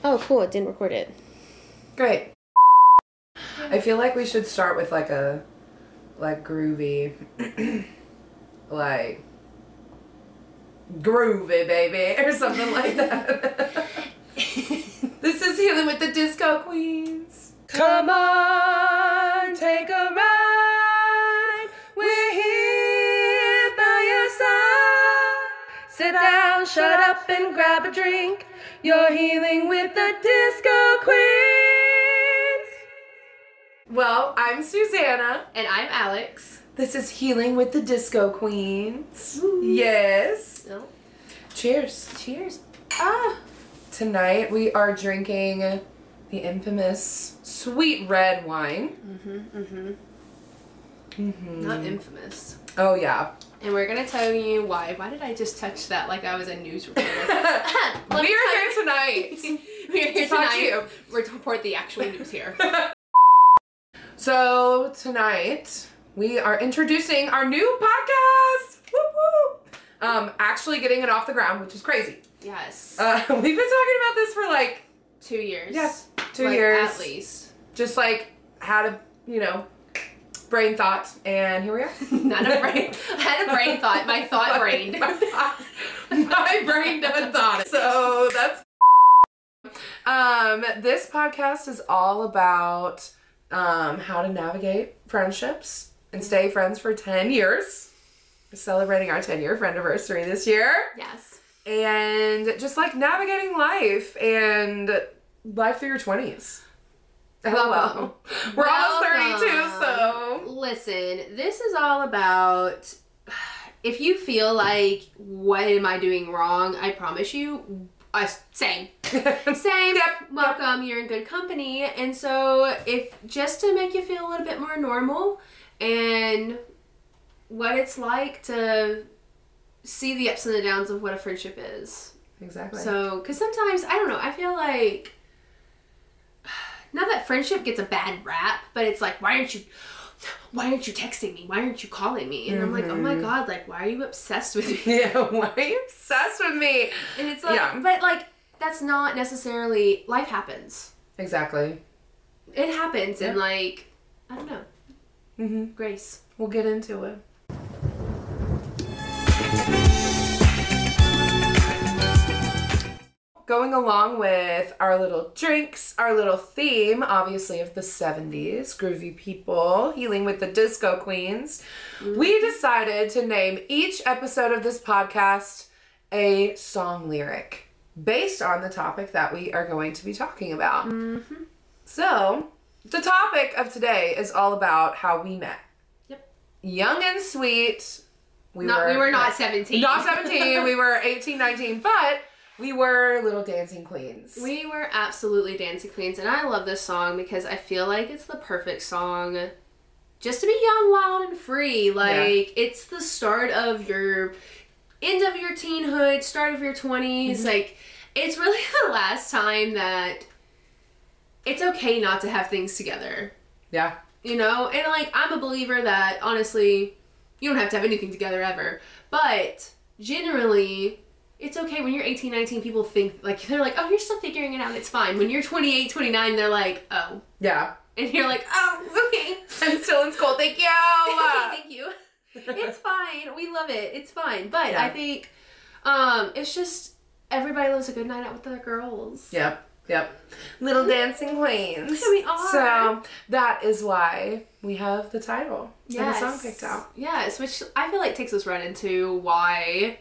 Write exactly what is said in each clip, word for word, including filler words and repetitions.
Oh, cool. It didn't record it. Great. I feel like we should start with like a, like groovy, like, groovy baby, or something like that. This is Healing with the Disco Queens. Come on, take a ride. We're here by your side. Sit down, shut up, and grab a drink. You're healing with the Disco Queens. Well, I'm Susanna. And I'm Alex. This is Healing with the Disco Queens. Ooh. Yes. No. Cheers. Cheers. Ah. Tonight we are drinking the infamous sweet red wine. Mm-hmm, mm-hmm. Mm-hmm. Not infamous. Oh, yeah. And we're going to tell you why. Why did I just touch that like I was a news reporter? We are here tonight. We're here to talk tonight. to you. We're to report the actual news here. So, tonight we are introducing our new podcast. Woo woo. Um, actually getting it off the ground, which is crazy. Yes. Uh, we've been talking about this for like... Two years. Yes, two like, years. At least. Just like had a, you know, brain thought, and here we are. Not a brain. I had a brain thought. My thought brained. My brain done thought. So that's... Um, this podcast is all about um, how to navigate friendships and stay friends for ten years. We're celebrating our ten-year friendiversary this year. Yes. And just like navigating life and life through your twenties. Welcome. We're Welcome. almost thirty-two, so. Listen, this is all about, if you feel like, what am I doing wrong? I promise you, uh, same. Same. Yep. Welcome. You're in good company. And so, if just to make you feel a little bit more normal and what it's like to see the ups and the downs of what a friendship is. Exactly. So, because sometimes, I don't know, I feel like, not that friendship gets a bad rap, but it's like, why aren't you, why aren't you texting me? Why aren't you calling me? And mm-hmm. I'm like, oh my God, like, why are you obsessed with me? Yeah, why are you obsessed with me? And it's like, yeah. but like, that's not necessarily, life happens. Exactly. It happens, yeah. And like, I don't know. Mm-hmm. Grace. We'll get into it. Going along with our little drinks, our little theme, obviously, of the seventies, groovy people, healing with the Disco Queens, mm-hmm. we decided to name each episode of this podcast a song lyric based on the topic that we are going to be talking about. Mm-hmm. So, the topic of today is all about how we met. Yep. Young and sweet. We not, were we were not seventeen. Not seventeen. We were eighteen, nineteen, but we were little dancing queens. We were absolutely dancing queens, and I love this song because I feel like it's the perfect song just to be young, wild, and free. Like, yeah. It's the start of your, end of your teenhood, start of your twenties. Mm-hmm. Like, it's really the last time that it's okay not to have things together. Yeah. You know? And, like, I'm a believer that, honestly, you don't have to have anything together ever. But, generally, it's okay when you're eighteen, nineteen, people think, like, they're like, oh, you're still figuring it out, it's fine. When you're twenty-eight, twenty-nine, they're like, oh. Yeah. And you're like, oh, okay. I'm still in school, thank you. Thank you. It's fine. We love it. It's fine. But yeah. I think um, it's just, everybody loves a good night out with their girls. Yep. Yep. Little dancing queens. We are. So that is why we have the title yes. and the song picked out. Yes, which I feel like takes us right into why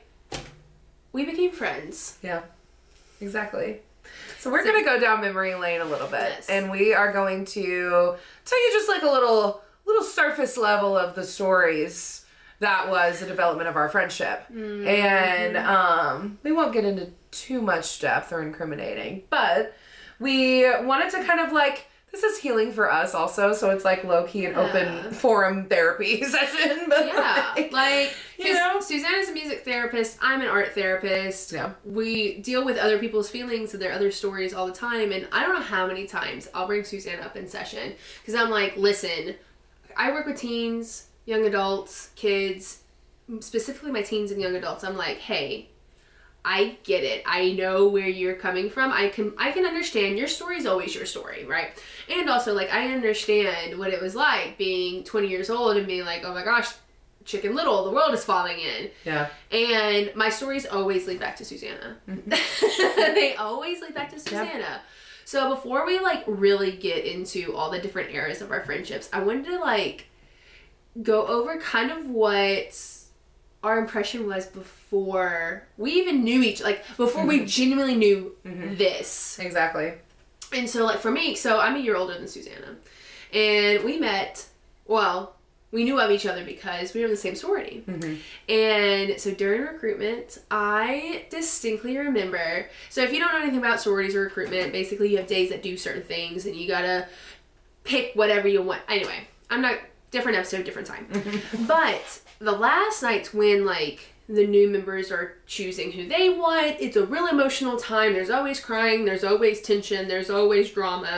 we became friends. Yeah, exactly. So we're so, going to go down memory lane a little bit. Yes. And we are going to tell you just like a little little surface level of the stories that was the development of our friendship. Mm-hmm. And um, we won't get into too much depth or incriminating, but we wanted to kind of like, this is healing for us also, so it's like low-key an yeah. open forum therapy session. But yeah, like, like you know, Susanna's a music therapist, I'm an art therapist. Yeah. We deal with other people's feelings and their other stories all the time, and I don't know how many times I'll bring Susanna up in session, because I'm like, listen, I work with teens, young adults, kids, specifically my teens and young adults. I'm like, hey, I get it. I know where you're coming from. I can I can understand. Your story is always your story, right? And also, like, I understand what it was like being twenty years old and being like, oh my gosh, Chicken Little, the world is falling in. Yeah. And my stories always lead back to Susanna. Mm-hmm. They always lead back to Susanna. Yep. So before we, like, really get into all the different eras of our friendships, I wanted to, like, go over kind of what our impression was before we even knew each, like, before mm-hmm. we genuinely knew mm-hmm. this. Exactly. And so, like, for me, so I'm a year older than Susanna. And we met, well, we knew of each other because we were in the same sorority. Mm-hmm. And so during recruitment, I distinctly remember, so if you don't know anything about sororities or recruitment, basically you have days that do certain things and you gotta pick whatever you want. Anyway, I'm not, different episode, different time. Mm-hmm. But the last night's when, like, the new members are choosing who they want. It's a real emotional time. There's always crying. There's always tension. There's always drama.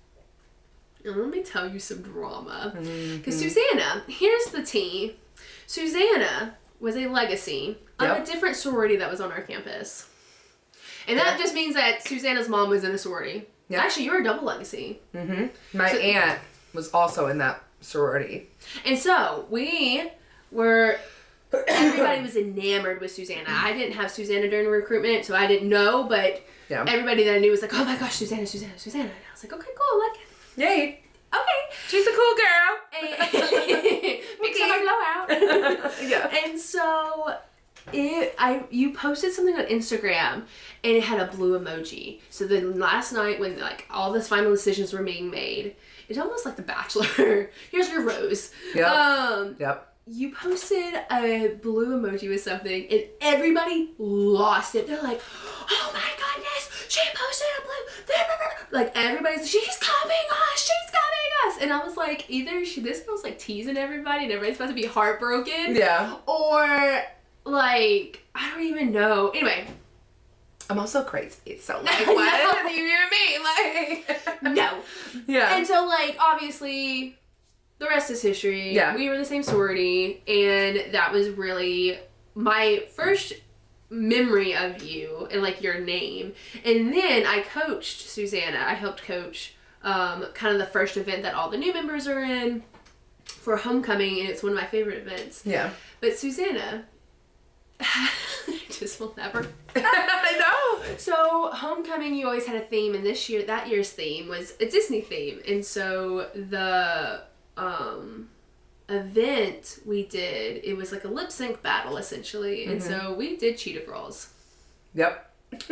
And let me tell you some drama. Because mm-hmm. Susanna, here's the tea. Susanna was a legacy yep. of a different sorority that was on our campus. And that yep. just means that Susanna's mom was in a sorority. Yep. Actually, you're a double legacy. Mm-hmm. My so, aunt was also in that sorority. And so, we were... Everybody was enamored with Susanna. I didn't have Susanna during recruitment, so I didn't know, but yeah. everybody that I knew was like, oh my gosh, Susanna, Susanna, Susanna. And I was like, okay, cool, like... Yay. Okay. She's a cool girl. Big summer blowout. Yeah. And so it I you posted something on Instagram and it had a blue emoji. So then last night when, like, all the final decisions were being made, it's almost like The Bachelor. Here's your rose. Yep. Um Yep. You posted a blue emoji with something and everybody lost it. They're like, oh my goodness, she posted a blue, like, everybody's, she's coming us, she's coming us. And I was like, either she, this girl's like teasing everybody and everybody's about to be heartbroken. Yeah. Or, like, I don't even know. Anyway. I'm also crazy, so, like, what do you mean? Like, no. Yeah. And so, like, obviously... The rest is history. Yeah. We were in the same sorority, and that was really my first memory of you and, like, your name. And then I coached Susanna. I helped coach um, kind of the first event that all the new members are in for homecoming, and it's one of my favorite events. Yeah. But Susanna, I just will never. I know. So homecoming, you always had a theme, and this year, that year's theme was a Disney theme, and so the um event we did, it was like a lip sync battle essentially. Mm-hmm. And so we did Cheetah Girls. Yep.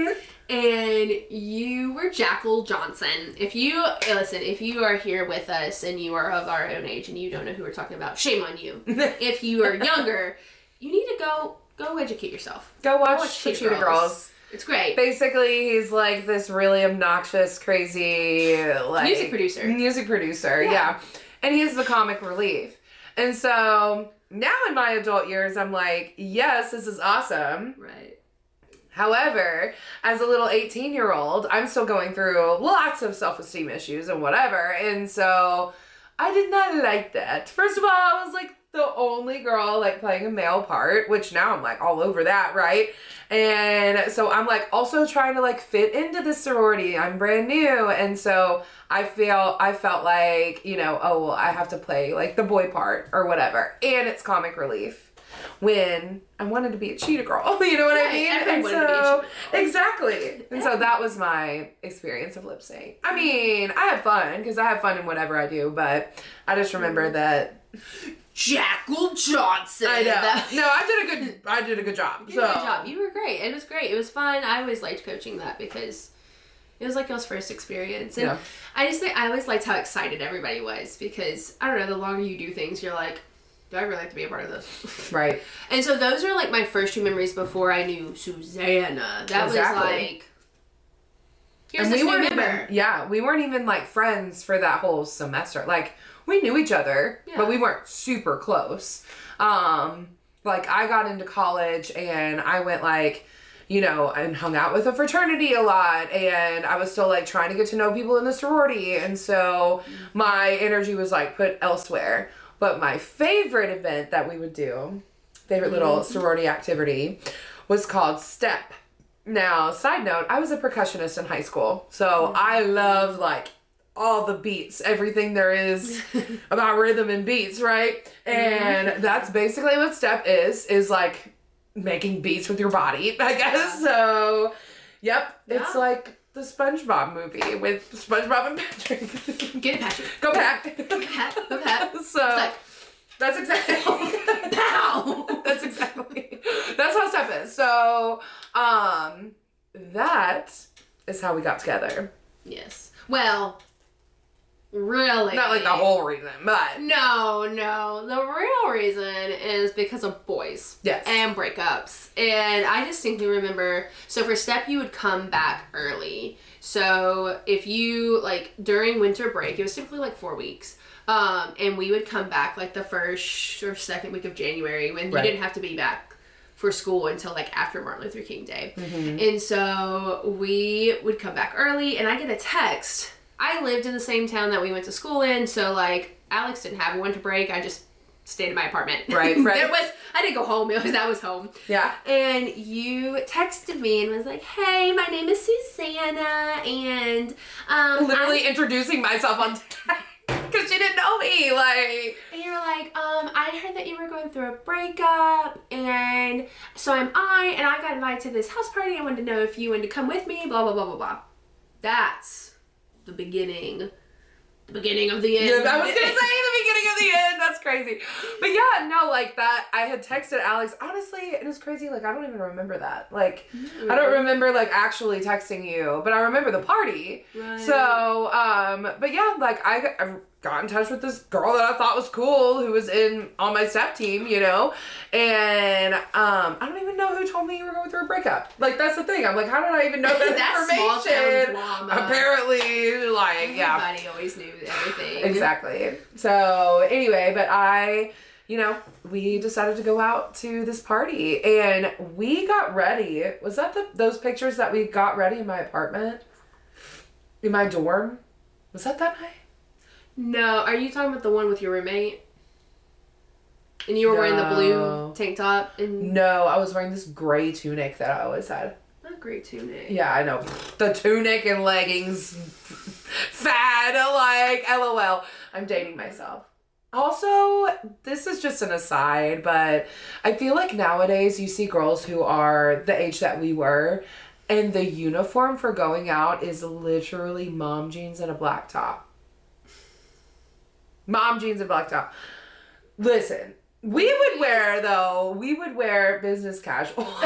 And you were Jackal Johnson. If you listen, if you are here with us and you are of our own age and you don't know who we're talking about, shame on you. If you are younger, you need to go go educate yourself. Go watch, go watch Cheetah, Cheetah Girls. Girls. It's great. Basically, he's like this really obnoxious, crazy, like, music producer. Music producer, yeah. yeah. And he's the comic relief. And so now in my adult years, I'm like, yes, this is awesome. Right. However, as a little eighteen-year-old, I'm still going through lots of self-esteem issues and whatever. And so I did not like that. First of all, I was like the only girl, like, playing a male part, which now I'm like all over that, right? And so I'm like also trying to, like, fit into the sorority. I'm brand new. And so I feel, I felt like, you know, oh, well, I have to play, like, the boy part or whatever. And it's comic relief when I wanted to be a cheetah girl. You know what right, I mean? And so, exactly. And so that was my experience of lip sync. I mean, I have fun because I have fun in whatever I do, but I just remember that Jackal Johnson. I know. No, I did a good. I did a good job. You so. did a good job. You were great. It was great. It was fun. I always liked coaching that because it was like y'all's first experience, and yeah. I just think I always liked how excited everybody was because I don't know. The longer you do things, you're like, do I really like to be a part of this? Right. And so those are like my first two memories before I knew Susanna. That exactly. was like. Here's and this we new weren't member. Even, yeah, we weren't even like friends for that whole semester. Like, we knew each other, yeah. but we weren't super close. Um, like, I got into college and I went, like, you know, and hung out with a fraternity a lot, and I was still, like, trying to get to know people in the sorority, and so my energy was, like, put elsewhere. But my favorite event that we would do, favorite little sorority activity, was called STEP. Now, side note, I was a percussionist in high school, so I love like all the beats, everything there is about rhythm and beats, right? And mm-hmm. that's basically what step is, is like making beats with your body, I guess. Yeah. So, yep, yeah. It's like the SpongeBob movie with SpongeBob and Patrick. Get it, Patrick. Go Pat. Go Pat. Go Pat. So, like, that's exactly. Pow! That's exactly. That's how step is. So, um, that is how we got together. Yes. Well, really. Not like the whole reason, but. No, no. The real reason is because of boys. Yes. And breakups. And I distinctly remember, so for step, you would come back early. So if you, like, during winter break, it was typically like four weeks. Um, and we would come back like the first or second week of January when right. you didn't have to be back for school until like after Martin Luther King Day. Mm-hmm. And so we would come back early and I get a text. I lived in the same town that we went to school in. So like Alex didn't have a winter break. I just stayed in my apartment. Right, right. It was, I didn't go home. It was, I was home. Yeah. And you texted me and was like, hey, my name is Susanna. And, um, literally I- introducing myself on text. Because she didn't know me, like... And you were like, um, I heard that you were going through a breakup, and so am I, and I got invited to this house party. I wanted to know if you wanted to come with me, blah, blah, blah, blah, blah. That's the beginning. The beginning of the end. Yeah, I was going to say the beginning of the end. That's crazy. But yeah, no, like that, I had texted Alex. Honestly, it was crazy. Like, I don't even remember that. Like, mm-hmm. I don't remember, like, actually texting you, but I remember the party. Right. So, um, but yeah, like, I... I got in touch with this girl that I thought was cool who was in on my step team, you know, and um, I don't even know who told me you were going through a breakup. Like, that's the thing. I'm like, how did I even know that information? Apparently, like, Everybody yeah. Everybody always knew everything. Exactly. So, anyway, but I, you know, we decided to go out to this party, and we got ready. Was that the those pictures that we got ready in my apartment? In my dorm? Was that that night? No, are you talking about the one with your roommate? And you were no. wearing the blue tank top? And no, I was wearing this gray tunic that I always had. Not gray tunic. Yeah, I know. The tunic and leggings fad, like, LOL. I'm dating myself. Also, this is just an aside, but I feel like nowadays you see girls who are the age that we were, and the uniform for going out is literally mom jeans and a black top. Mom jeans and black top. Listen, we would wear, though, we would wear business casual. So,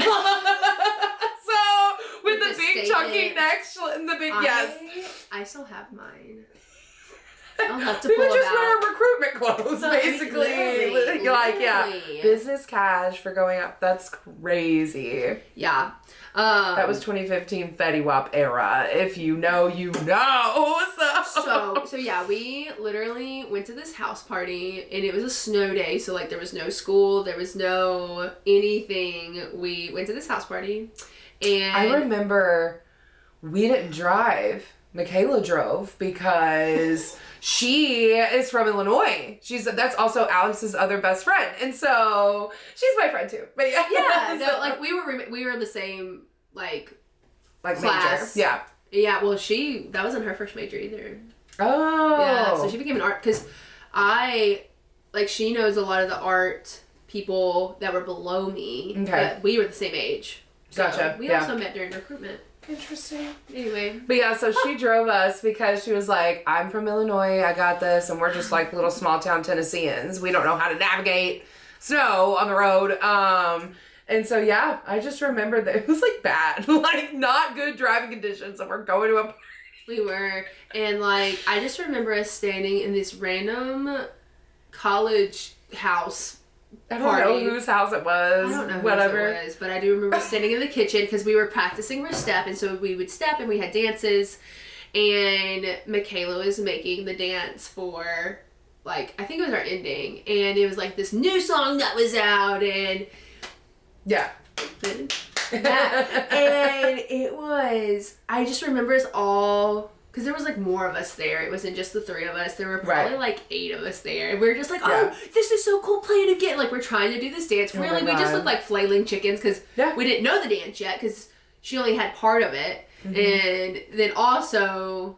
with, with the, the big chunky neck, and the big, I, yes. I still have mine. I'll have to we pull would just out. wear recruitment clothes, basically. Literally, like, literally. yeah, business cash for going up. That's crazy. Yeah. Um, that was twenty fifteen Fetty Wap era. If you know, you know. So. so, so yeah, we literally went to this house party, and it was a snow day, so, like, there was no school, there was no anything. We went to this house party, and... I remember we didn't drive. Michaela drove because she is from Illinois. She's that's also Alex's other best friend, and so she's my friend too. But yeah, yeah, no, like we were we were the same like like class. Major. Yeah, yeah. Well, she that wasn't her first major either. Oh, yeah. So she became an art because I like she knows a lot of the art people that were below me. Okay, but we were the same age. So gotcha. We yeah. also met during recruitment. Interesting. Anyway. But yeah, so she drove us because she was like, I'm from Illinois, I got this, and we're just like little small town Tennesseans. We don't know how to navigate snow on the road. Um, and so yeah, I just remember that it was like bad, like not good driving conditions, and we're going to a party. We were, and like, I just remember us standing in this random college house I don't party. know whose house it was. I don't know whatever. whose it was, but I do remember standing in the kitchen because we were practicing our step, and so we would step and we had dances, and Michaela was making the dance for, like, I think it was our ending, and it was like this new song that was out, and yeah. that, and it was, I just remember us all... Because there was, like, more of us there. It wasn't just the three of us. There were probably, right. like, eight of us there. And we were just like, oh, yeah. this is so cool. Play it again. Like, we're trying to do this dance. Oh really, we just looked like flailing chickens because yeah. we didn't know the dance yet because she only had part of it. Mm-hmm. And then also,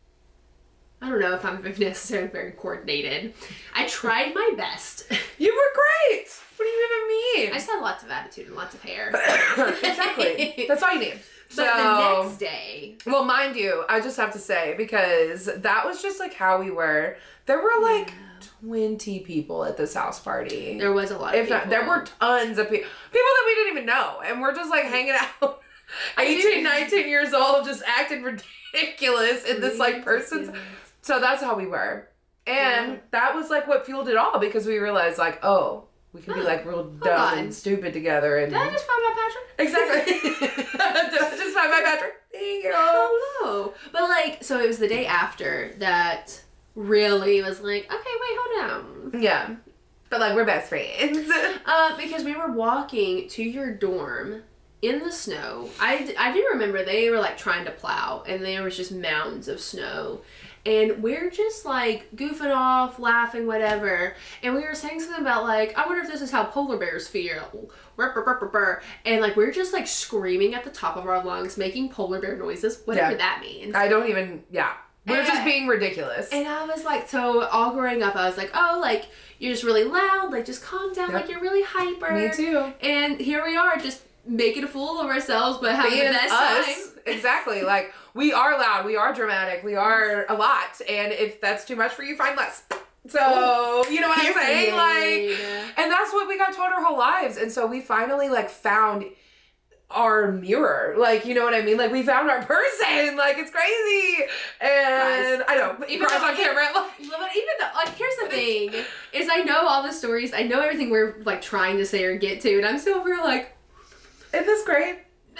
I don't know if I'm necessarily very coordinated. I tried my best. You were great. What do you even mean? I just had lots of attitude and lots of hair. Exactly. That's all you need. But so, the next day. Well, mind you, I just have to say, because that was just like how we were. There were like yeah. twenty people at this house party. There was a lot of if people. Not, there were tons of people. People that we didn't even know. And we're just like hanging out. eighteen, nineteen years old, just acting ridiculous in this like person's. So that's how we were. And yeah. that was like what fueled it all, because we realized like, oh, we can be like real dumb and stupid together. And did I just find my Patrick? Exactly. Did I just find my Patrick? Thank you. Oh no. But like, so it was the day after that really was like, okay, wait, hold on. Yeah. But like, we're best friends. uh, because we were walking to your dorm in the snow. I, I do remember they were like trying to plow and there was just mounds of snow. And we're just, like, goofing off, laughing, whatever. And we were saying something about, like, I wonder if this is how polar bears feel. And, like, we're just, like, screaming at the top of our lungs, making polar bear noises, whatever yeah. that means. I don't even, yeah. We're and, just being ridiculous. And I was, like, so all growing up, I was like, oh, like, you're just really loud. Like, just calm down. Yep. Like, you're really hyper. Me too. And here we are, just making a fool of ourselves, but having Being the best us. time. Exactly. Like, we are loud, we are dramatic, we are a lot, and if that's too much for you, find less. So, you know what I'm saying? Like, and that's what we got taught our whole lives. And so we finally, like, found our mirror. Like, you know what I mean? Like, we found our person. Like, it's crazy. And guys, I know, even guys on camera. Like, but even though, like, here's the thing, is I know all the stories, I know everything we're, like, trying to say or get to, and I'm still over here like, isn't this great?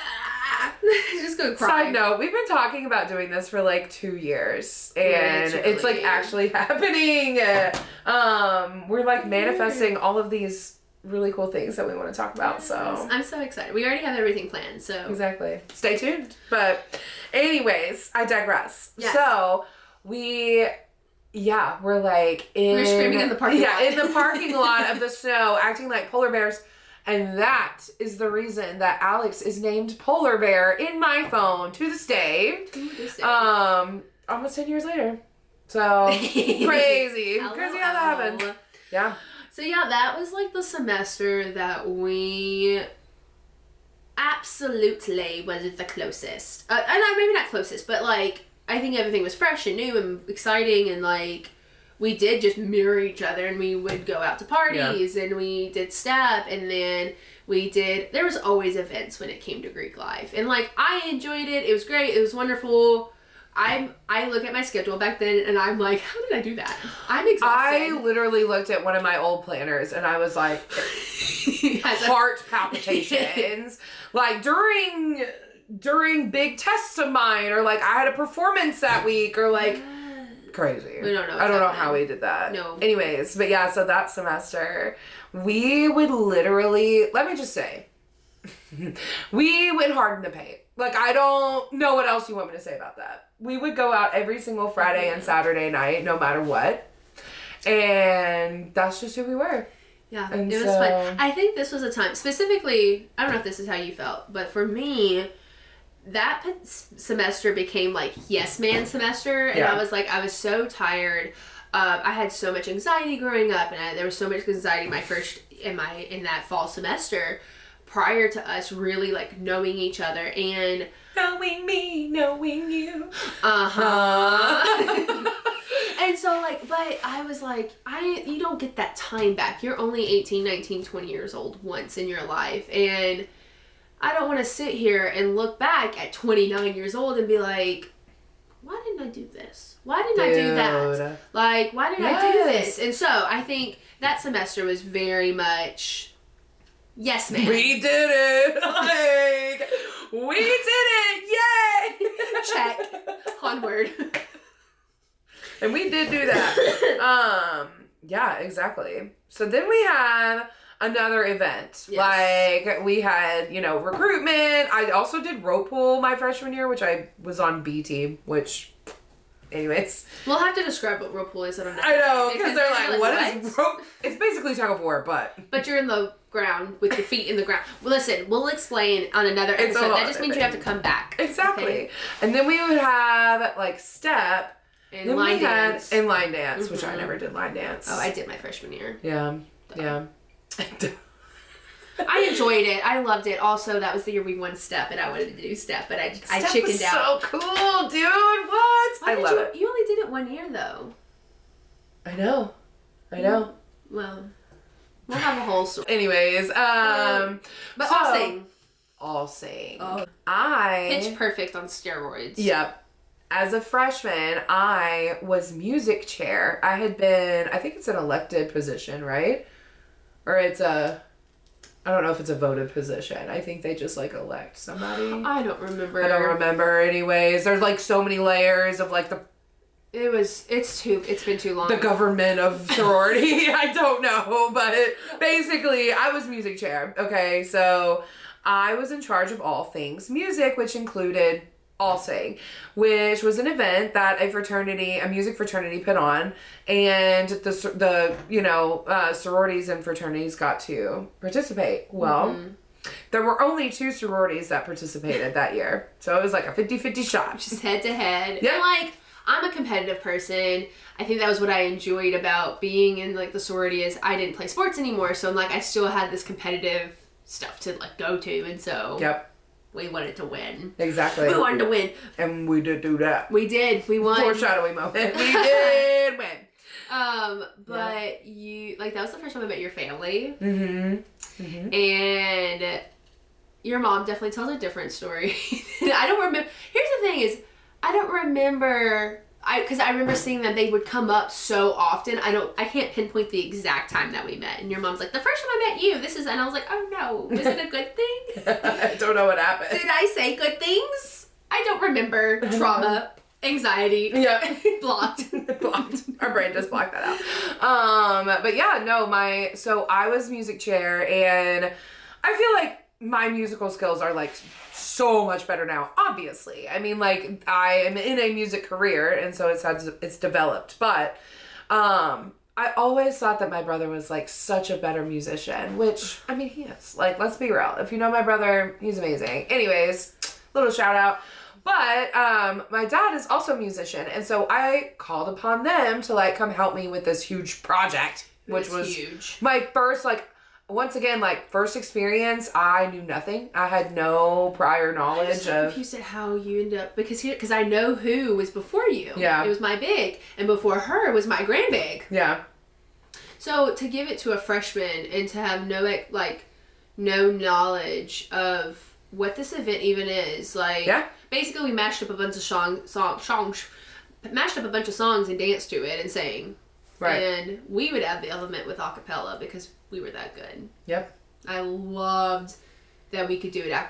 Just go cry. Side note, we've been talking about doing this for like two years and Literally. It's like actually happening. Um, we're like manifesting all of these really cool things that we want to talk about. Yes. So I'm so excited. We already have everything planned. So exactly. Stay tuned. But anyways, I digress. Yes. So we, yeah, we're like in. We're screaming in the parking yeah, lot. Yeah, in the parking lot of the snow, acting like polar bears. And that is the reason that Alex is named Polar Bear in my phone to this day. To this day. Um, almost ten years later. So, crazy. Crazy how that happened. Yeah. So, yeah, that was like the semester that we absolutely was the closest. Uh, and maybe not closest, but like, I think everything was fresh and new and exciting and like, we did just mirror each other and we would go out to parties yeah. and we did step and then we did, there was always events when it came to Greek life. And like, I enjoyed it. It was great. It was wonderful. I'm, I look at my schedule back then and I'm like, how did I do that? I'm exhausted. I literally looked at one of my old planners and I was like, heart palpitations. Like during, during big tests of mine or like I had a performance that week or like, crazy. We don't know. I don't know how we did that. No. Anyways, but yeah, so that semester, we would literally, let me just say, we went hard in the paint. Like, I don't know what else you want me to say about that. We would go out every single Friday and Saturday night, no matter what. And that's just who we were. Yeah, and it so, was fun. I think this was a time, specifically, I don't know if this is how you felt, but for me, that semester became like yes man semester and yeah. I was like I was so tired. Uh, I had so much anxiety growing up and I, there was so much anxiety my first in my in that fall semester prior to us really like knowing each other and knowing me, knowing you. Uh-huh. And so like but I was like I you don't get that time back. You're only eighteen, nineteen, twenty years old once in your life and I don't want to sit here and look back at twenty-nine years old and be like, why didn't I do this? Why didn't Dude. I do that? Like, why did yes. I do this? And so I think that semester was very much, yes, man. We did it. Like, we did it. Yay. Check. Onward. And we did do that. um, yeah, exactly. So then we have another event. Yes. Like, we had, you know, recruitment. I also did rope pool my freshman year, which I was on B team, which, anyways. We'll have to describe what rope pool is. I don't know. I know, because they're like, like, what, what is rope? It's basically tug of war, but. But you're in the ground with your feet in the ground. Well, listen, we'll explain on another It's a episode. whole That just means other you have to thing. come back. Exactly. Okay? And then we would have like step. And then line we had dance. and line dance, which I Mhm. never did line dance. Oh, I did my freshman year. Yeah. Yeah. I enjoyed it. I loved it. Also, that was the year we won step, and I wanted to do step, but I I Step chickened was out. so cool, dude. What? Why I did love you, it. You only did it one year, though. I know. I know. Well, we'll have a whole story. Anyways, um, But so- I'll sing. all sing. Oh. I Pitch Perfect on steroids. Yep. As a freshman, I was music chair. I had been, I think it's an elected position, right? Or it's a, I don't know if it's a voted position. I think they just like elect somebody. I don't remember. I don't remember anyways. There's like so many layers of like the It was, it's too, it's been too long. the government of sorority. I don't know, but basically I was music chair. Okay, so I was in charge of all things music, which included All Sing, which was an event that a fraternity, a music fraternity put on, and the, the you know, uh, sororities and fraternities got to participate. Well, Mm-hmm. there were only two sororities that participated that year, so it was like a fifty-fifty shot. Just head to head. Yeah. And like, I'm a competitive person. I think that was what I enjoyed about being in like the sorority is I didn't play sports anymore, so like I still had this competitive stuff to like go to, and so Yep, we wanted to win. exactly. We wanted to win. And we did do that. We did. We won. Foreshadowing moment. We did win. Um, but you like that was the first time I met your family, Mm-hmm. Mm-hmm. and your mom definitely tells a different story. I don't remember. Here's the thing: is I don't remember. I because I remember seeing that they would come up so often. I don't. I can't pinpoint the exact time that we met. And your mom's like, the first time I met you, this is, and I was like, oh no, is it a good thing? I don't know what happened. Did I say good things? I don't remember. Trauma, anxiety, Yeah. blocked. Blocked. Our brain just blocked that out. Um, but yeah, no, my so I was music chair, and I feel like my musical skills are like so much better now. Obviously, I mean, like I am in a music career, and so it's had it's developed. But um, I always thought that my brother was like such a better musician, which I mean he is. Like, let's be real. If you know my brother, he's amazing. Anyways, little shout out. But um, my dad is also a musician, and so I called upon them to like come help me with this huge project, which It's was huge. my first like once again like first experience. I knew nothing. I had no prior I'm knowledge so of. confused at how you end up because here because I know who was before you. Yeah. It was my big, and before her was my grand big. Yeah, So to give it to a freshman and to have no like, like no knowledge of what this event even is, like Yeah. basically we mashed up a bunch of song song songs, mashed up a bunch of songs and danced to it and sang. right. And we would add the element with a cappella because we were that good. Yep. I loved that we could do it a,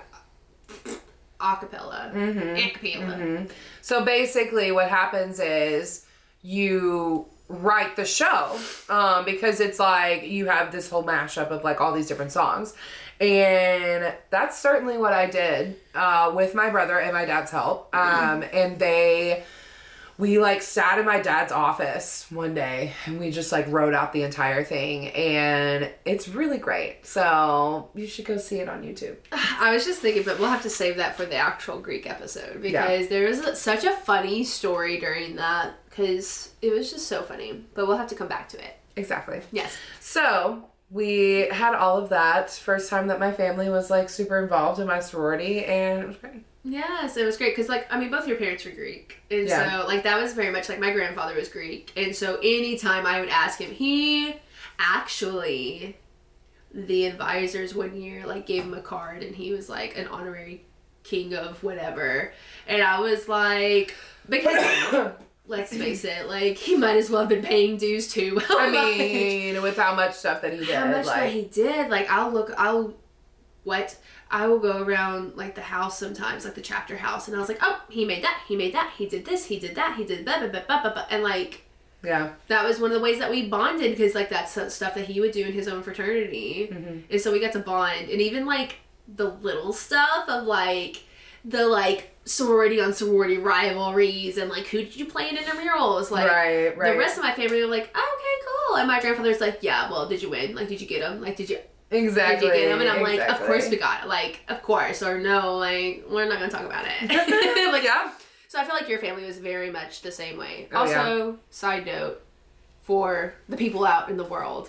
a cappella. Mm-hmm. A cappella. Mm-hmm. So basically, what happens is you write the show um, because it's like you have this whole mashup of like all these different songs. And that's certainly what I did uh, with my brother and my dad's help. Um, and they, we like sat in my dad's office one day and we just like wrote out the entire thing. And it's really great. So you should go see it on YouTube. I was just thinking, but we'll have to save that for the actual Greek episode because there was a, such a funny story during that because it was just so funny. But we'll have to come back to it. Exactly. Yes. So we had all of that. First time that my family was like super involved in my sorority, and it was great. Yes, it was great because, like, I mean, both your parents were Greek. And Yeah. so, like, that was very much like my grandfather was Greek. And so, anytime I would ask him, he actually, the advisors one year, like, gave him a card and he was like an honorary king of whatever. And I was like, because. Let's face it, like, he might as well have been paying dues too. I mean, with how much stuff that he did. How much like, that he did. Like, I'll look, I'll, what? I will go around, like, the house sometimes, like, the chapter house, and I was like, oh, he made that, he made that, he did this, he did that, he did that, blah, blah, blah, blah, blah. And, like, yeah. that was one of the ways that we bonded, because, like, that's stuff that he would do in his own fraternity. Mm-hmm. And so we got to bond. And even, like, the little stuff of, like, the, like, sorority on sorority rivalries and like who did you play in intramurals, like right, right. the rest of my family were like, oh, okay, cool, and my grandfather's like, yeah, well, did you win, like did you get them, like did you Exactly. Did you get them? And I'm exactly. like, of course we got it. Like, of course. Or no, like, we're not going to talk about it. Like, yeah. So I feel like your family was very much the same way. Oh, also, yeah. side note, for the people out in the world,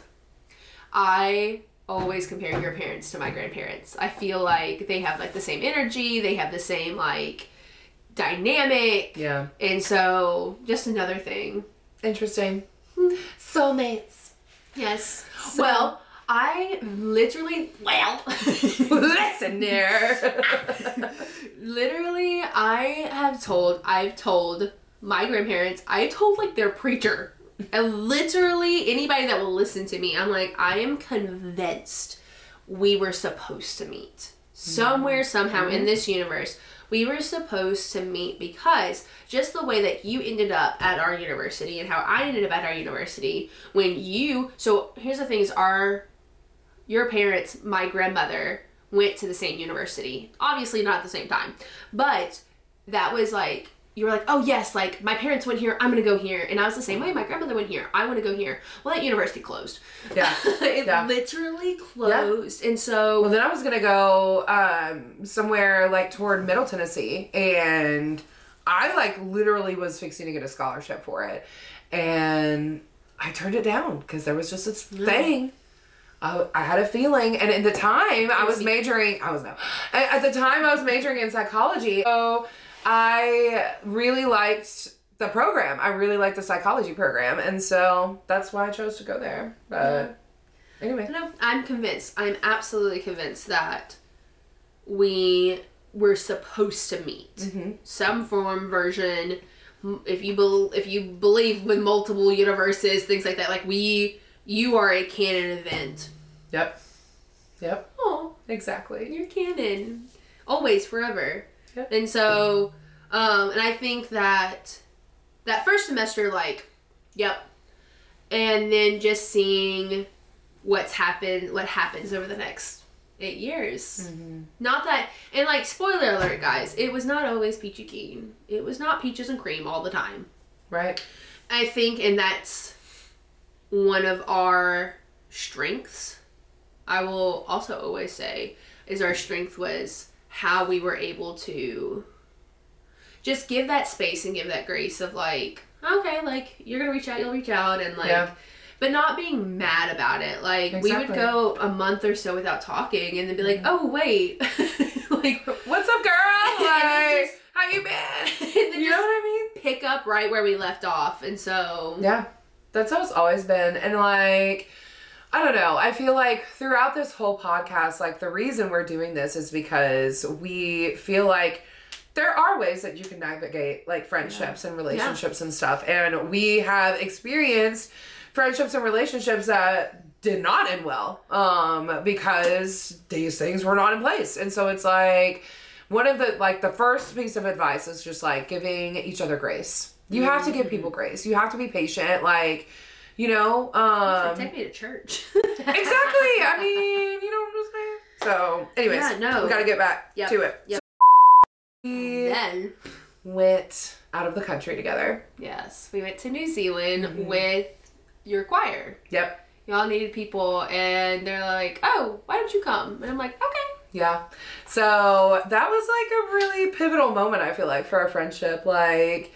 I always compare your parents to my grandparents. I feel like they have, like, the same energy. They have the same, like, dynamic. Yeah. And so, just another thing. Interesting. Soulmates. Yes. So, well, I literally, well, listen there. Literally, I have told, I've told my grandparents, I told like their preacher, and literally anybody that will listen to me, I'm like, I am convinced we were supposed to meet. Somewhere, somehow in this universe, we were supposed to meet because just the way that you ended up at our university and how I ended up at our university, when you, so here's the thing is our, your parents, my grandmother, went to the same university. Obviously not at the same time. But that was like, you were like, oh yes, like my parents went here, I'm going to go here. And I was the same way. My grandmother went here, I want to go here. Well, that university closed. Yeah. it yeah. literally closed. Yeah. And so. Well, then I was going to go um, somewhere like toward Middle Tennessee. And I like literally was fixing to get a scholarship for it. And I turned it down because there was just this mm. thing. I, I had a feeling, and at the time I was majoring, I was no, at the time I was majoring in psychology, so I really liked the program. I really liked the psychology program, and so that's why I chose to go there. But yeah. Anyway. No, I'm convinced, I'm absolutely convinced that we were supposed to meet. Mm-hmm. Some form, version, if you, be, if you believe with multiple universes, things like that, like we... You are a canon event. Yep. Yep. Oh, exactly. You're canon. Always, forever. Yep. And so, um, and I think that that first semester, like, yep. And then just seeing what's happened, what happens over the next eight years. Mm-hmm. Not that, and like, spoiler alert, guys, it was not always peachy keen. It was not peaches and cream all the time. Right. I think, and that's one of our strengths, I will also always say, is our strength was how we were able to just give that space and give that grace of like, okay, like, you're gonna reach out, you'll reach out, and like, yeah. But not being mad about it. Like, exactly. We would go a month or so without talking and then be like, oh, wait. Like, what's up, girl? Like, just, how you been? You know what I mean? Pick up right where we left off, and so... Yeah. That's how it's always been. And like, I don't know. I feel like throughout this whole podcast, like the reason we're doing this is because we feel like there are ways that you can navigate like friendships yeah. and relationships yeah. and stuff. And we have experienced friendships and relationships that did not end well um, because these things were not in place. And so it's like one of the, like the first piece of advice is just like giving each other grace. You have to give people grace. You have to be patient. Like, you know, um... take me to church. Exactly. I mean, you know what I'm saying? So, anyways. Yeah, no. We gotta get back yep. to it. Yep. So, we then went out of the country together. Yes. We went to New Zealand mm-hmm. with your choir. Yep. Y'all needed people, and they're like, oh, why don't you come? And I'm like, okay. Yeah. So, that was like a really pivotal moment, I feel like, for our friendship. Like...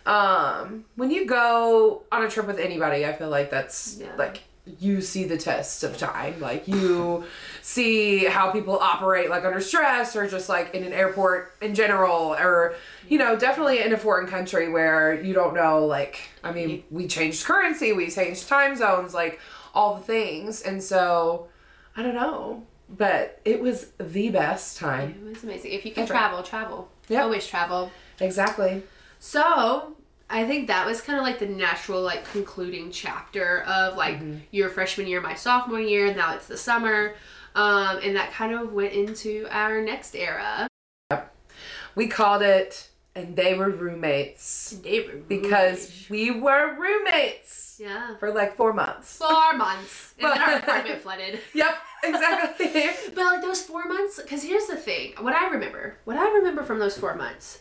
Um, when you go on a trip with anybody, I feel like that's yeah. like you see the test of time. Like you see how people operate like under stress or just like in an airport in general or, you know, definitely in a foreign country where you don't know, like, I mean, we changed currency, we changed time zones, like all the things. And so I don't know, but it was the best time. It was amazing. If you can travel, travel. Yeah. Always travel. Exactly. So, I think that was kind of like the natural, like, concluding chapter of, like, mm-hmm. your freshman year, my sophomore year, now it's the summer, um, and that kind of went into our next era. Yep. We called it, and they were roommates. And they were roommates. Because we were roommates. Yeah. For, like, four months. Four months. And then our apartment flooded. Yep, exactly. But, like, those four months, because here's the thing, what I remember, what I remember from those four months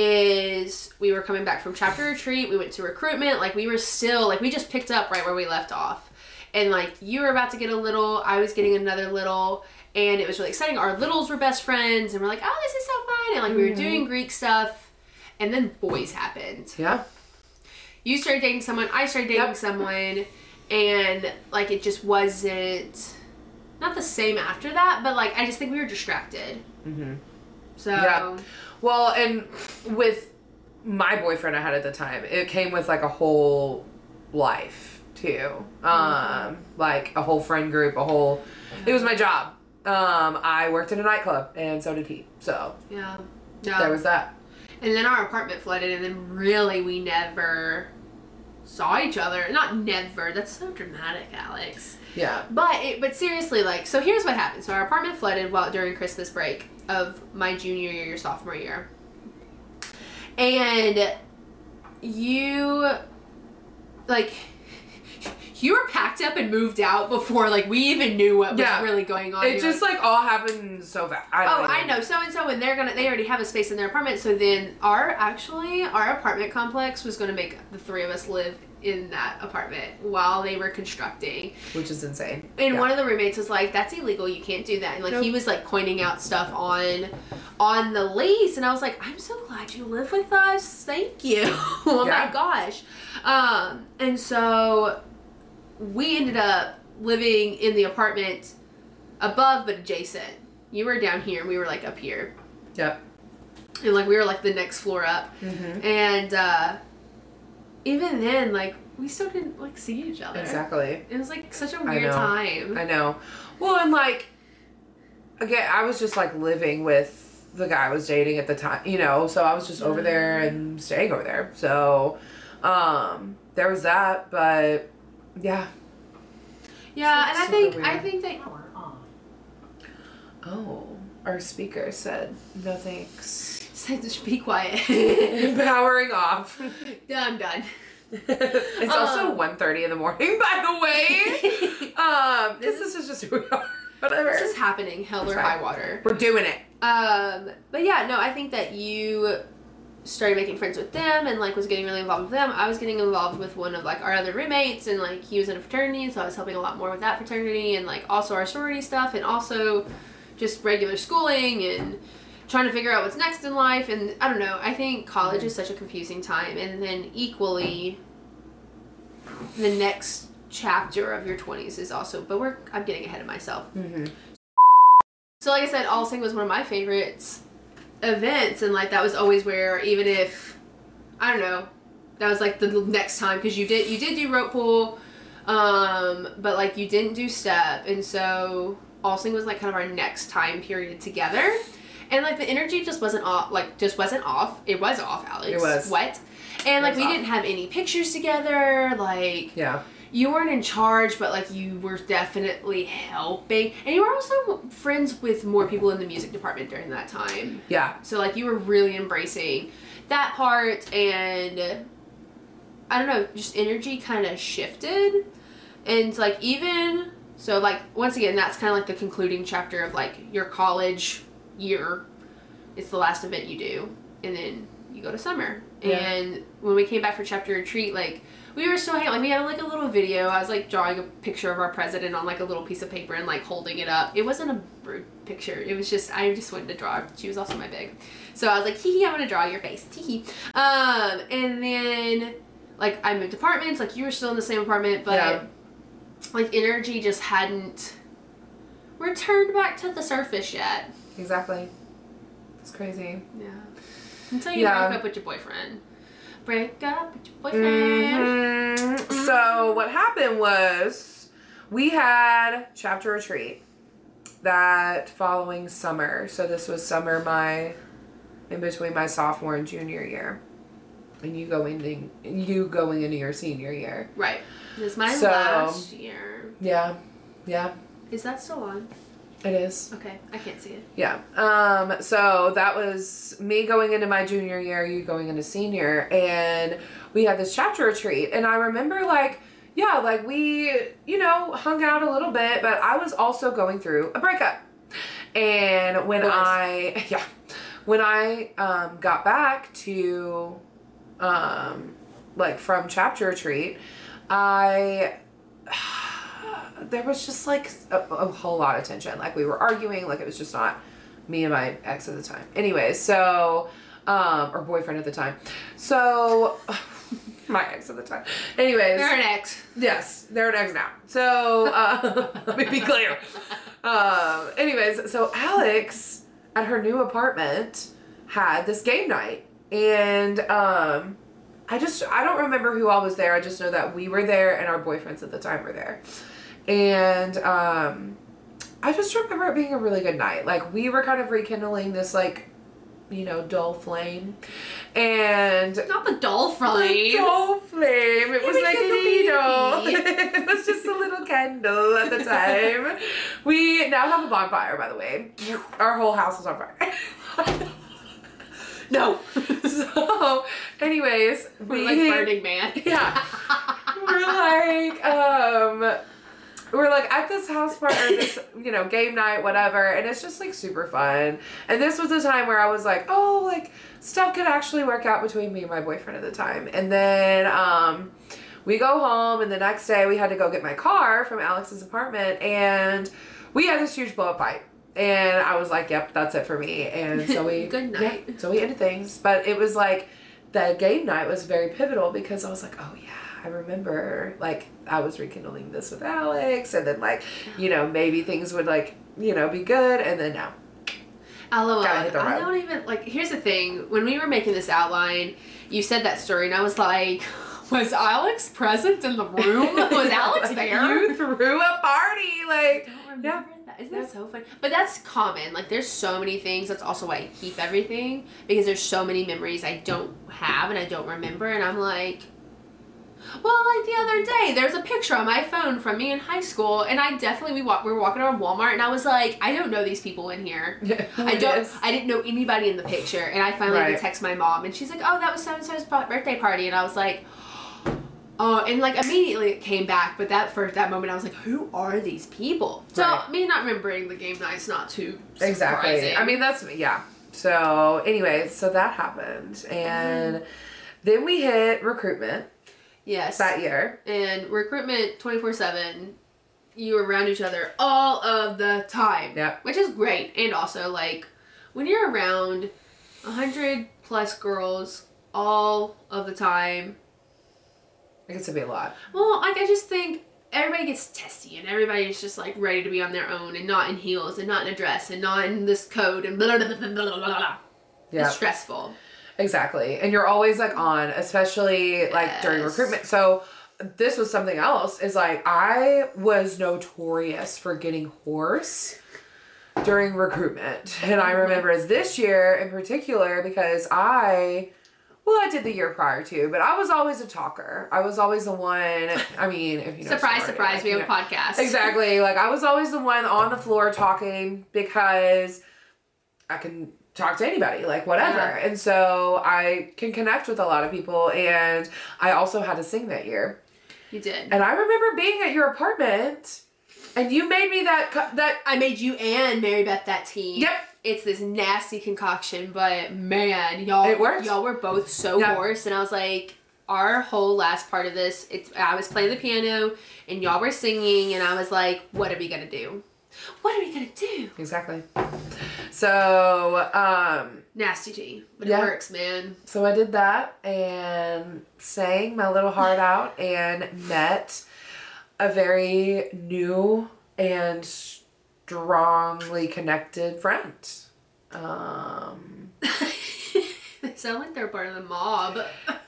is we were coming back from chapter retreat, we went to recruitment, like we were still, like we just picked up right where we left off. and like you were about to get a little, I was getting another little, and it was really exciting. Our littles were best friends, and we're like, oh, this is so fun, and like mm-hmm. we were doing Greek stuff, and then boys happened. Yeah. You started dating someone, I started dating yep. someone, and like it just wasn't not the same after that, but like I just think we were distracted. Mm-hmm. So yeah. Well, and with my boyfriend I had at the time, it came with like a whole life too. Um, mm-hmm. Like a whole friend group, a whole. It was my job. Um, I worked in a nightclub, and so did he. So yeah, yeah. There was that. And then our apartment flooded, and then really we never saw each other. Not never. That's so dramatic, Alex. Yeah. But it, but seriously, like, so here's what happened. So our apartment flooded while during Christmas break of my junior year, your sophomore year. And you, like, you were packed up and moved out before, like, we even knew what was yeah. really going on. It You're just, like, like, all happened so fast. I oh, I know. So-and-so, and they're gonna, they already have a space in their apartment. So then our, actually, our apartment complex was going to make the three of us live in that apartment while they were constructing. Which is insane. And yeah. one of the roommates was like, that's illegal. You can't do that. And, like, nope. he was, like, pointing out stuff on on the lease. And I was like, I'm so glad you live with us. Thank you. oh, yeah. my gosh. Um, and so we ended up living in the apartment above but adjacent. You were down here and we were like up here. Yep. And like we were like the next floor up. Mm-hmm. And uh, even then, like we still didn't like see each other. Exactly. It was like such a weird I time. I know. Well, and like again, I was just like living with the guy I was dating at the time, you know, so I was just over there and staying over there. So um, there was that, but yeah. Yeah, and I think weird. I think that. Oh, our speaker said no thanks. Said to be quiet. Powering off. I'm done. It's um, also one thirty in the morning, by the way. um, this, this is just who we are. Whatever. This is happening. Hell or high water. We're doing it. Um, but yeah, no, I think that you started making friends with them and like was getting really involved with them. I was getting involved with one of like our other roommates, and like he was in a fraternity, so I was helping a lot more with that fraternity, and like also our sorority stuff, and also just regular schooling and trying to figure out what's next in life. And I don't know, I think college is such a confusing time, and then equally the next chapter of your twenties is also, but we're I'm getting ahead of myself. Mm-hmm. So like I said, All Sing was one of my favorites events, and like that was always where, even if I don't know, that was like the next time, because you did you did do rope pool, um but like you didn't do step, and so All Sing was like kind of our next time period together, and like the energy just wasn't off like just wasn't off it was off Alex. It was what and like we off. didn't have any pictures together, like yeah you weren't in charge, but like you were definitely helping, and you were also friends with more people in the music department during that time. Yeah. So like you were really embracing that part, and I don't know, just energy kind of shifted, and like even so, like once again, that's kind of like the concluding chapter of like your college year. It's the last event you do, and then you go to summer. Yeah. And when we came back for chapter retreat, like. We were still hanging, like, we had, like, a little video. I was, like, drawing a picture of our president on, like, a little piece of paper and, like, holding it up. It wasn't a rude picture. It was just, I just wanted to draw. She was also my big. So I was like, hee hee, I'm gonna draw your face. Hee hee. Um, and then, like, I moved apartments. Like, you were still in the same apartment, but, yeah. like, energy just hadn't returned back to the surface yet. Exactly. It's crazy. Yeah. Until you yeah. broke up with your boyfriend. Break up with your boyfriend. Mm-hmm. So what happened was we had chapter retreat that following summer. So this was summer my in between my sophomore and junior year, and you going into you going into your senior year. Right. This is my so, last year. Yeah. Yeah. Is that still on? It is. Okay, I can't see it. Yeah. Um, so that was me going into my junior year, you going into senior, and we had this chapter retreat, and I remember like, yeah, like we, you know, hung out a little bit, but I was also going through a breakup. And when I, yeah, when I, um, got back to, um, like from chapter retreat, I, there was just like a, a whole lot of tension. Like we were arguing, like it was just not me and my ex at the time. Anyways, so, um, or boyfriend at the time. So, my ex at the time. Anyways. They're an ex. Yes, they're an ex now. So, uh, let me be clear. Um, anyways, so Alex at her new apartment had this game night. And, um, I just, I don't remember who all was there. I just know that we were there and our boyfriends at the time were there. And, um, I just remember it being a really good night. Like, we were kind of rekindling this, like, you know, dull flame. And... Not the dull flame. The dull flame. It, it was like a needle. It was just a little candle at the time. We now have a bonfire, by the way. Our whole house is on fire. No. So, anyways, we're we... like Burning Man. Yeah. We're like, um... We're like at this house party or this, you know, game night, whatever, and it's just like super fun. And this was a time where I was like, oh, like stuff could actually work out between me and my boyfriend at the time. And then um, we go home, and the next day we had to go get my car from Alex's apartment, and we had this huge blow up fight. And I was like, yep, that's it for me. And so we good night. Yeah, so we ended things, but it was like the game night was very pivotal because I was like, oh yeah. I remember, like, I was rekindling this with Alex, and then, like, you know, maybe things would, like, you know, be good, and then no. LOL. I don't even, like, here's the thing. When we were making this outline, you said that story, and I was like, was Alex present in the room? Was Alex there? You threw a party, like. I don't remember yeah. that. Isn't that so funny? But that's common. Like, there's so many things. That's also why I keep everything, because there's so many memories I don't have and I don't remember, and I'm like... Well, like the other day, there's a picture on my phone from me in high school, and I definitely we walk we were walking around Walmart, and I was like, I don't know these people in here. Yeah, I don't. Is? I didn't know anybody in the picture, and I finally right. had to text my mom, and she's like, oh, that was so and so's birthday party, and I was like, oh, and like immediately it came back, but that first that moment I was like, who are these people? So right. me not remembering the game night's not too surprising. Exactly. I mean that's yeah. So anyways, so that happened, and mm. then we hit recruitment. Yes. That year. And recruitment twenty-four seven, you were around each other all of the time. Yeah. Which is great. And also, like, when you're around one hundred plus girls all of the time. It gets to be a lot. Well, like, I just think everybody gets testy and everybody's just, like, ready to be on their own and not in heels and not in a dress and not in this code and blah, blah, blah, blah, blah, blah. Yeah. It's stressful. Exactly. And you're always like on, especially yes. like during recruitment. So this was something else is like I was notorious for getting hoarse during recruitment. And I remember as this year in particular because I, well, I did the year prior to, but I was always a talker. I was always the one, I mean, if you know. Surprise, story, surprise, like, we have know, a podcast. Exactly. Like I was always the one on the floor talking because I can talk to anybody, like whatever. Yeah. And so I can connect with a lot of people, and I also had to sing that year. You did. And I remember being at your apartment, and you made me that, that... I made you and Mary Beth that tea. Yep. It's this nasty concoction, but man, y'all... It worked. Y'all were both so yep. hoarse, and I was like, our whole last part of this, it's I was playing the piano, and y'all were singing, and I was like, what are we gonna do? What are we gonna do? Exactly. So, um... nasty tea. But yeah. it works, man. So I did that and sang my little heart out and met a very new and strongly connected friend. Um... They sound like they're part of the mob.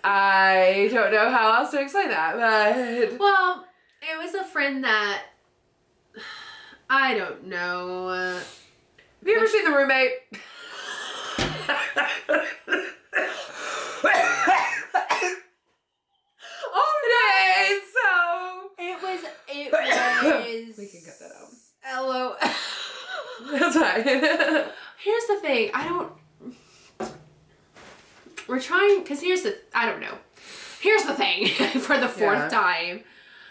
I don't know how else to explain that, but... Well, it was a friend that... I don't know. Uh, Have you ever seen The Roommate? Okay, so it was. It was. We can cut that out. Hello. That's fine. Here's the thing. I don't. We're trying because here's the. I don't know. Here's the thing for the fourth yeah. time.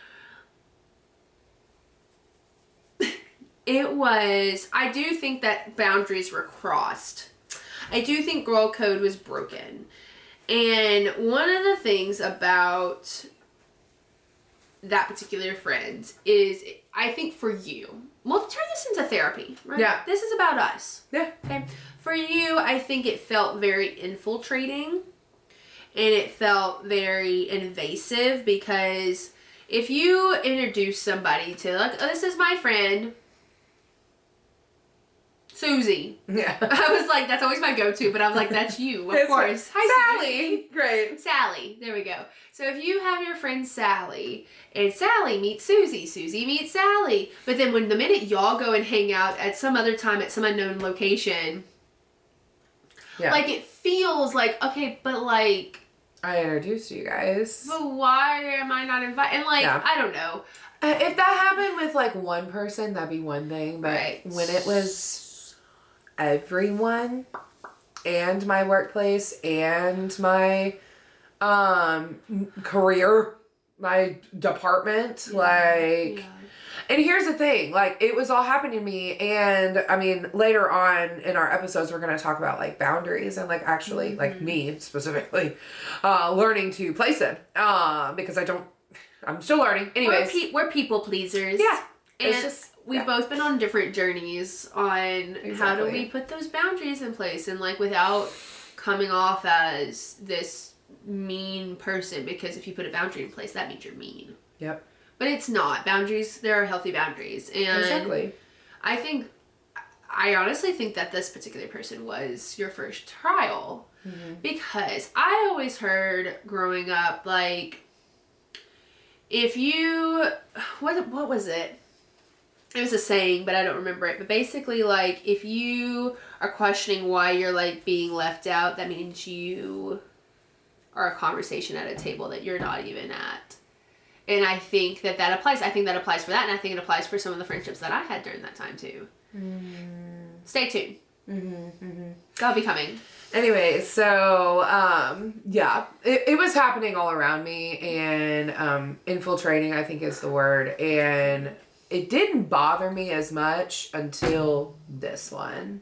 It was, I do think that boundaries were crossed. I do think girl code was broken. And one of the things about that particular friend is I think for you, we'll turn this into therapy, right? Yeah. This is about us. Yeah. Okay. For you, I think it felt very infiltrating and it felt very invasive because if you introduce somebody to, like, oh, this is my friend, Susie. Yeah. I was like, that's always my go-to, but I was like, that's you, of It's course. like, Hi, Sally. Susie. Great. Sally. There we go. So if you have your friend Sally, and Sally meets Susie, Susie meets Sally, but then when the minute y'all go and hang out at some other time at some unknown location, Yeah. like it feels like, okay, but like, I introduced you guys. but why am I not invited? And like, Yeah. I don't know. Uh, if that happened with like one person, that'd be one thing. But Right. when it was everyone and my workplace and my um career, my department, Yeah. like. Yeah. And here's the thing, like, it was all happening to me, and, I mean, later on in our episodes, we're going to talk about, like, boundaries and, like, actually, Mm-hmm. like, me, specifically, uh, learning to place them, uh, because I don't, I'm still learning. Anyways. We're, pe- we're people pleasers. Yeah. And It's just, we've yeah. both been on different journeys on how do Exactly. we put those boundaries in place and, like, without coming off as this mean person, because if you put a boundary in place, that means you're mean. Yep. But it's not. Boundaries, there are healthy boundaries. And Exactly. I think, I honestly think that this particular person was your first trial. Mm-hmm. Because I always heard growing up, like, if you, what what was it? It was a saying, but I don't remember it. But basically, like, if you are questioning why you're, like, being left out, that means you are a conversation at a table that you're not even at. And I think that that applies. I think that applies for that, and I think it applies for some of the friendships that I had during that time, too. Mm. Stay tuned. Mm-hmm, mm-hmm. That'll be coming. Anyway, so, um, yeah, it, it was happening all around me, and um, infiltrating, I think, is the word, and it didn't bother me as much until this one.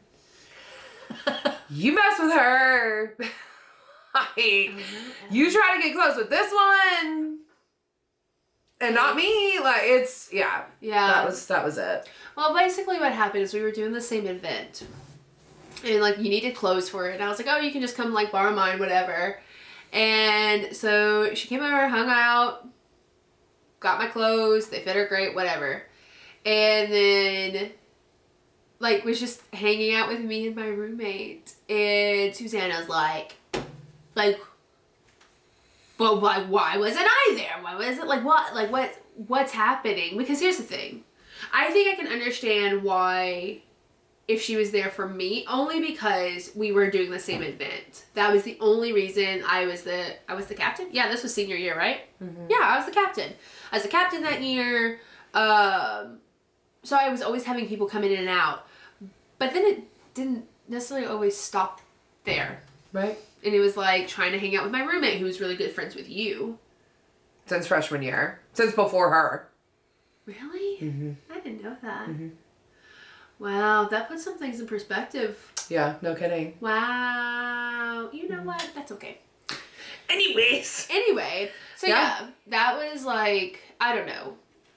You mess with her. Like, you try to get close with this one. And not me, like, it's, yeah. Yeah. That was, that was it. Well, basically what happened is we were doing the same event. And, like, you needed clothes for it. And I was like, oh, you can just come, like, borrow mine, whatever. And so she came over, hung out, got my clothes. They fit her great, whatever. And then, like, was just hanging out with me and my roommate. And Susanna's like, like, well, why, why wasn't I there? Why was it, like, what, like, what, what's happening? Because here's the thing. I think I can understand why, if she was there for me, only because we were doing the same event. That was the only reason I was the, I was the captain? Yeah, this was senior year, right? Mm-hmm. Yeah, I was the captain. I was the captain that year. Um, so I was always having people come in and out. But then it didn't necessarily always stop there. Right. And it was like trying to hang out with my roommate who was really good friends with you. Since freshman year. Since before her. Really? Mm-hmm. I didn't know that. Mm-hmm. Wow, that puts some things in perspective. Yeah, no kidding. Wow. You know what? That's okay. Anyways. Anyway, so yeah. yeah, that was like, I don't know.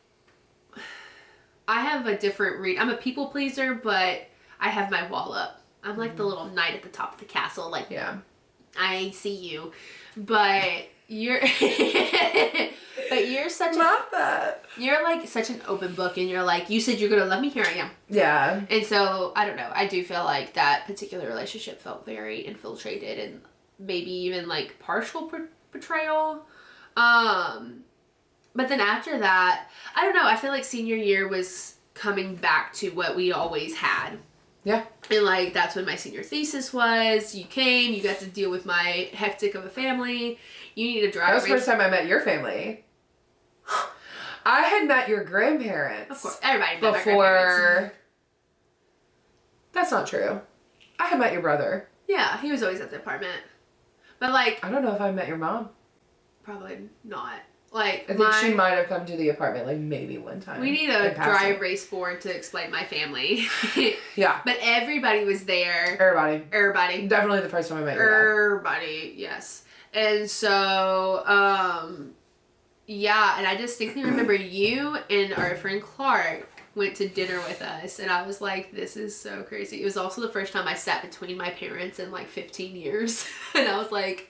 I have a different read. I'm a people pleaser, but I have my wall up. I'm like mm-hmm. the little knight at the top of the castle. Like, yeah, I see you. But you're... But you're such Love a... that. You're like such an open book, and you're like, you said you're going to love me, here I am. Yeah. And so, I don't know. I do feel like that particular relationship felt very infiltrated and maybe even like partial per- betrayal. Um, but then after that, I don't know. I feel like senior year was coming back to what we always had. Yeah. And like, that's when my senior thesis was. You came, you got to deal with my hectic of a family. You need to drive. That was the first time I met your family. I had met your grandparents. Of course, everybody met before. my grandparents. That's not true. I had met your brother. Yeah, he was always at the apartment. But like, I don't know if I met your mom. Probably not. Like, I think my, she might have come to the apartment like maybe one time. We need a dry erase board to explain my family. Yeah. But everybody was there. Everybody. Everybody. Definitely the first time I met your dad. Everybody, yes. And so, um, Yeah, and I distinctly remember you and our friend Clark went to dinner with us, and I was like, this is so crazy. It was also the first time I sat between my parents in like fifteen years, and I was like,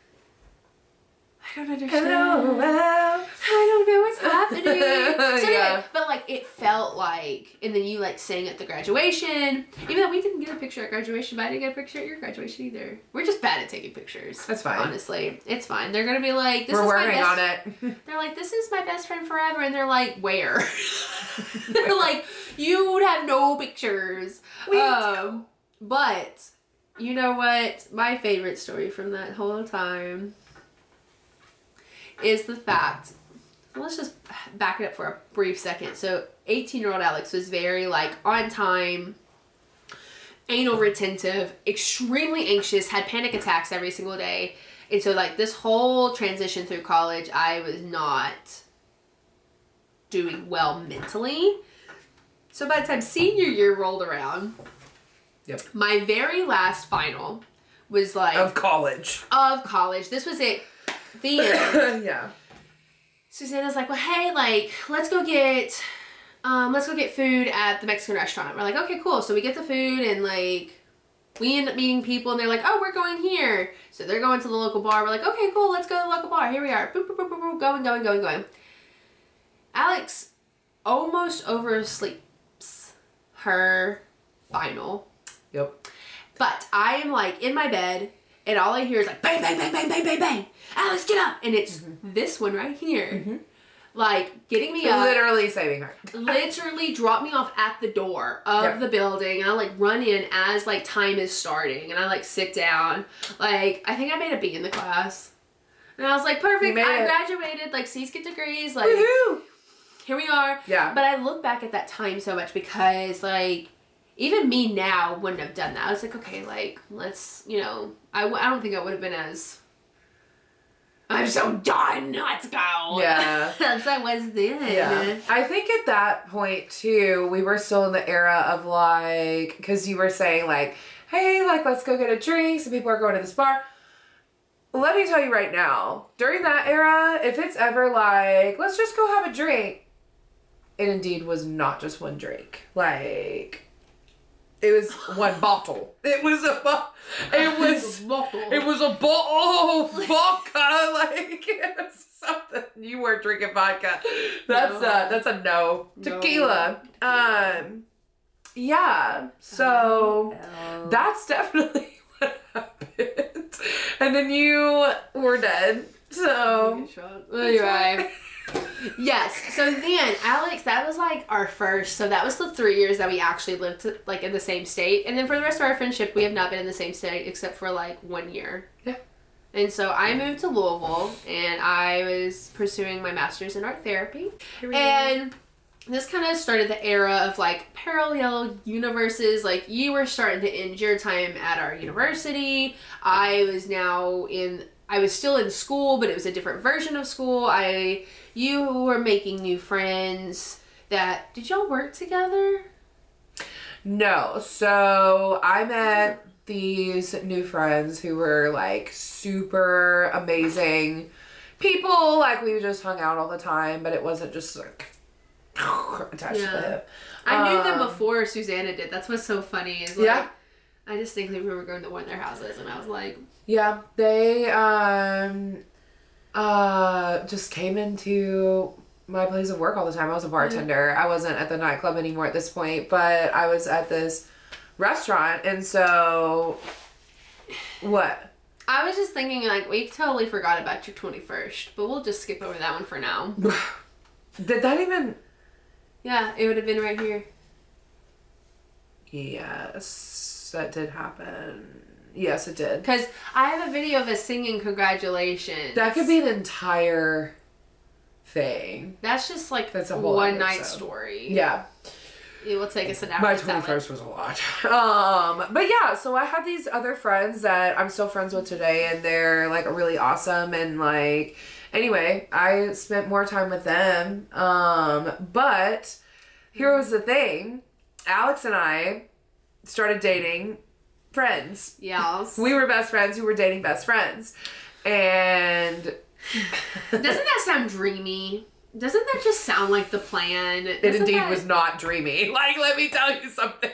I don't understand. Hello, well. I don't know what's happening. So Yeah. yeah, but like it felt like, and then you like sang at the graduation. Even though we didn't get a picture at graduation, but I didn't get a picture at your graduation either. We're just bad at taking pictures. That's fine. Honestly, it's fine. They're gonna be like, this We're is my working best. on it. They're like, this is my best friend forever, and they're like, where? They're like, you would have no pictures. We um, but you know what? My favorite story from that whole time is the fact, let's just back it up for a brief second. So eighteen year old Alex was very like on time, anal retentive, extremely anxious, had panic attacks every single day. And so like this whole transition through college, I was not doing well mentally. So by the time senior year rolled around, Yep. my very last final was like Of college. of college. This was it. The end. Yeah. Susanna's like, well, hey, like, let's go get, um, let's go get food at the Mexican restaurant. We're like, okay, cool. So we get the food and like, we end up meeting people and they're like, oh, we're going here. So they're going to the local bar. We're like, okay, cool. Let's go to the local bar. Here we are. Boop, boop, boop, boop, boop, going, going, going, going. Alex almost oversleeps her final. Yep. But I am like in my bed and all I hear is like bang, bang, bang, bang, bang, bang, bang. Alex, get up. And it's mm-hmm. this one right here. Mm-hmm. Like getting me up. Literally saving her. Literally drop me off at the door of yep. the building. And I like run in as like time is starting. And I like sit down. Like I think I made a B in the class. And I was like, perfect. I it. graduated. Like C's get degrees. Like woohoo! Here we are. Yeah. But I look back at that time so much because like even me now wouldn't have done that. I was like, okay, like, let's, you know, I, w- I don't think I would have been as, I'm so done, let's go. Yeah. As I was then. Yeah. I think at that point, too, we were still in the era of, like, because you were saying, like, hey, like, let's go get a drink. Some people are going to this bar. Let me tell you right now, during that era, if it's ever like, let's just go have a drink, it indeed was not just one drink. Like... It was one bottle. It was a bo- It was bottle. It was a bottle of vodka. Like it was something. You weren't drinking vodka. That's no. a that's a no. Tequila. No. Um. Yeah. So oh, no. That's definitely what happened. And then you were dead. So anyway. Yes. So then, Alex, that was like our first. So that was the three years that we actually lived to, like in the same state. And then for the rest of our friendship, we have not been in the same state except for like one year. Yeah. And so I moved to Louisville and I was pursuing my master's in art therapy. And this kind of started the era of like parallel universes. Like you were starting to end your time at our university. I was now in, I was still in school, but it was a different version of school. I... You were making new friends that... Did y'all work together? No. So, I met these new friends who were, like, super amazing people. Like, we just hung out all the time, but it wasn't just, like, attached yeah. to them. I knew um, them before Susanna did. That's what's so funny is, like... Yeah. I distinctly remember going to one of their houses, and I was like... Yeah. They, um... Uh, just came into my place of work all the time. I was a bartender. I wasn't at the nightclub anymore at this point, but I was at this restaurant, and so what? I was just thinking, like, we totally forgot about your twenty-first, but we'll just skip over that one for now. Did that even... Yeah, it would have been right here. Yes, that did happen. Yes, it did. Because I have a video of us singing congratulations. That could be an entire thing. That's just like That's a one whole night episode. story. Yeah. It will take us an hour. My twenty-first was a lot. Um, but yeah, so I had these other friends that I'm still friends with today, and they're like really awesome. And like, anyway, I spent more time with them. Um, but here was the thing: Alex and I started dating friends. Yes. We were best friends who were dating best friends. And Doesn't that sound dreamy? Doesn't that just sound like the plan? Doesn't It indeed that... was not dreamy. Like, let me tell you something.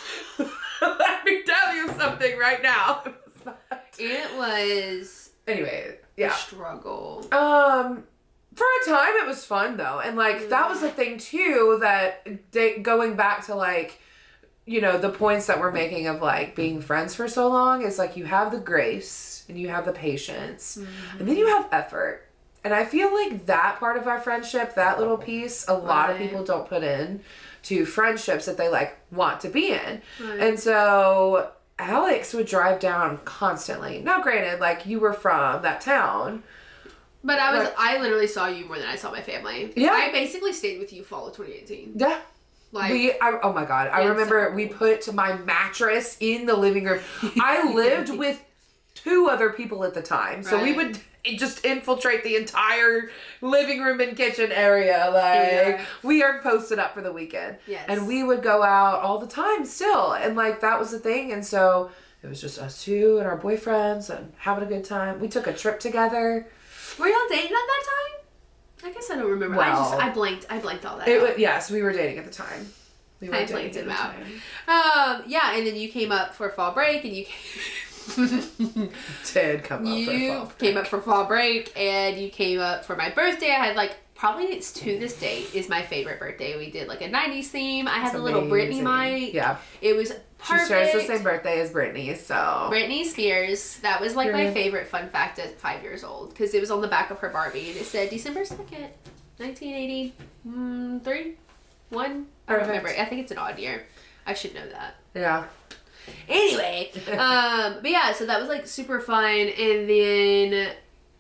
Let me tell you something right now. It was not. It was... Anyway, yeah. A struggle. Um... For a time, it was fun, though. And, like, yeah. that was the thing, too, that they, going back to, like, you know, the points that we're making of, like, being friends for so long is, like, you have the grace and you have the patience mm-hmm. and then you have effort. And I feel like that part of our friendship, that little piece, a lot right. of people don't put in to friendships that they, like, want to be in. Right. And so Alex would drive down constantly. Now, granted, like, you were from that town. But I was, like, I literally saw you more than I saw my family. Yeah. I basically stayed with you fall of twenty eighteen. Yeah. Like, we, I, oh my God. I remember we put my mattress in the living room. I lived with two other people at the time. So right. we would just infiltrate the entire living room and kitchen area. Like, yeah. we are posted up for the weekend. Yes. And we would go out all the time still. And, like, that was the thing. And so it was just us two and our boyfriends and having a good time. We took a trip together. Were y'all dating at that time? I guess I don't remember. Well, I just, I blanked, I blanked all that it out. Was, yes, we were dating at the time. We were I blanked it out. Um, yeah, and then you came up for fall break and you came... did come up you for fall break. You came up for fall break and you came up for my birthday. I had, like, probably it's to this date is my favorite birthday. We did, like, a nineties theme. I had the little Britney mic. Yeah. It was perfect. She shares the same birthday as Britney, so. Britney Spears. That was, like, Period. my favorite fun fact at five years old. Because it was on the back of her Barbie. And it said December second, nineteen eighty-three? One? I don't remember. I think it's an odd year. I should know that. Yeah. Anyway. um, but yeah, so that was, like, super fun. And then...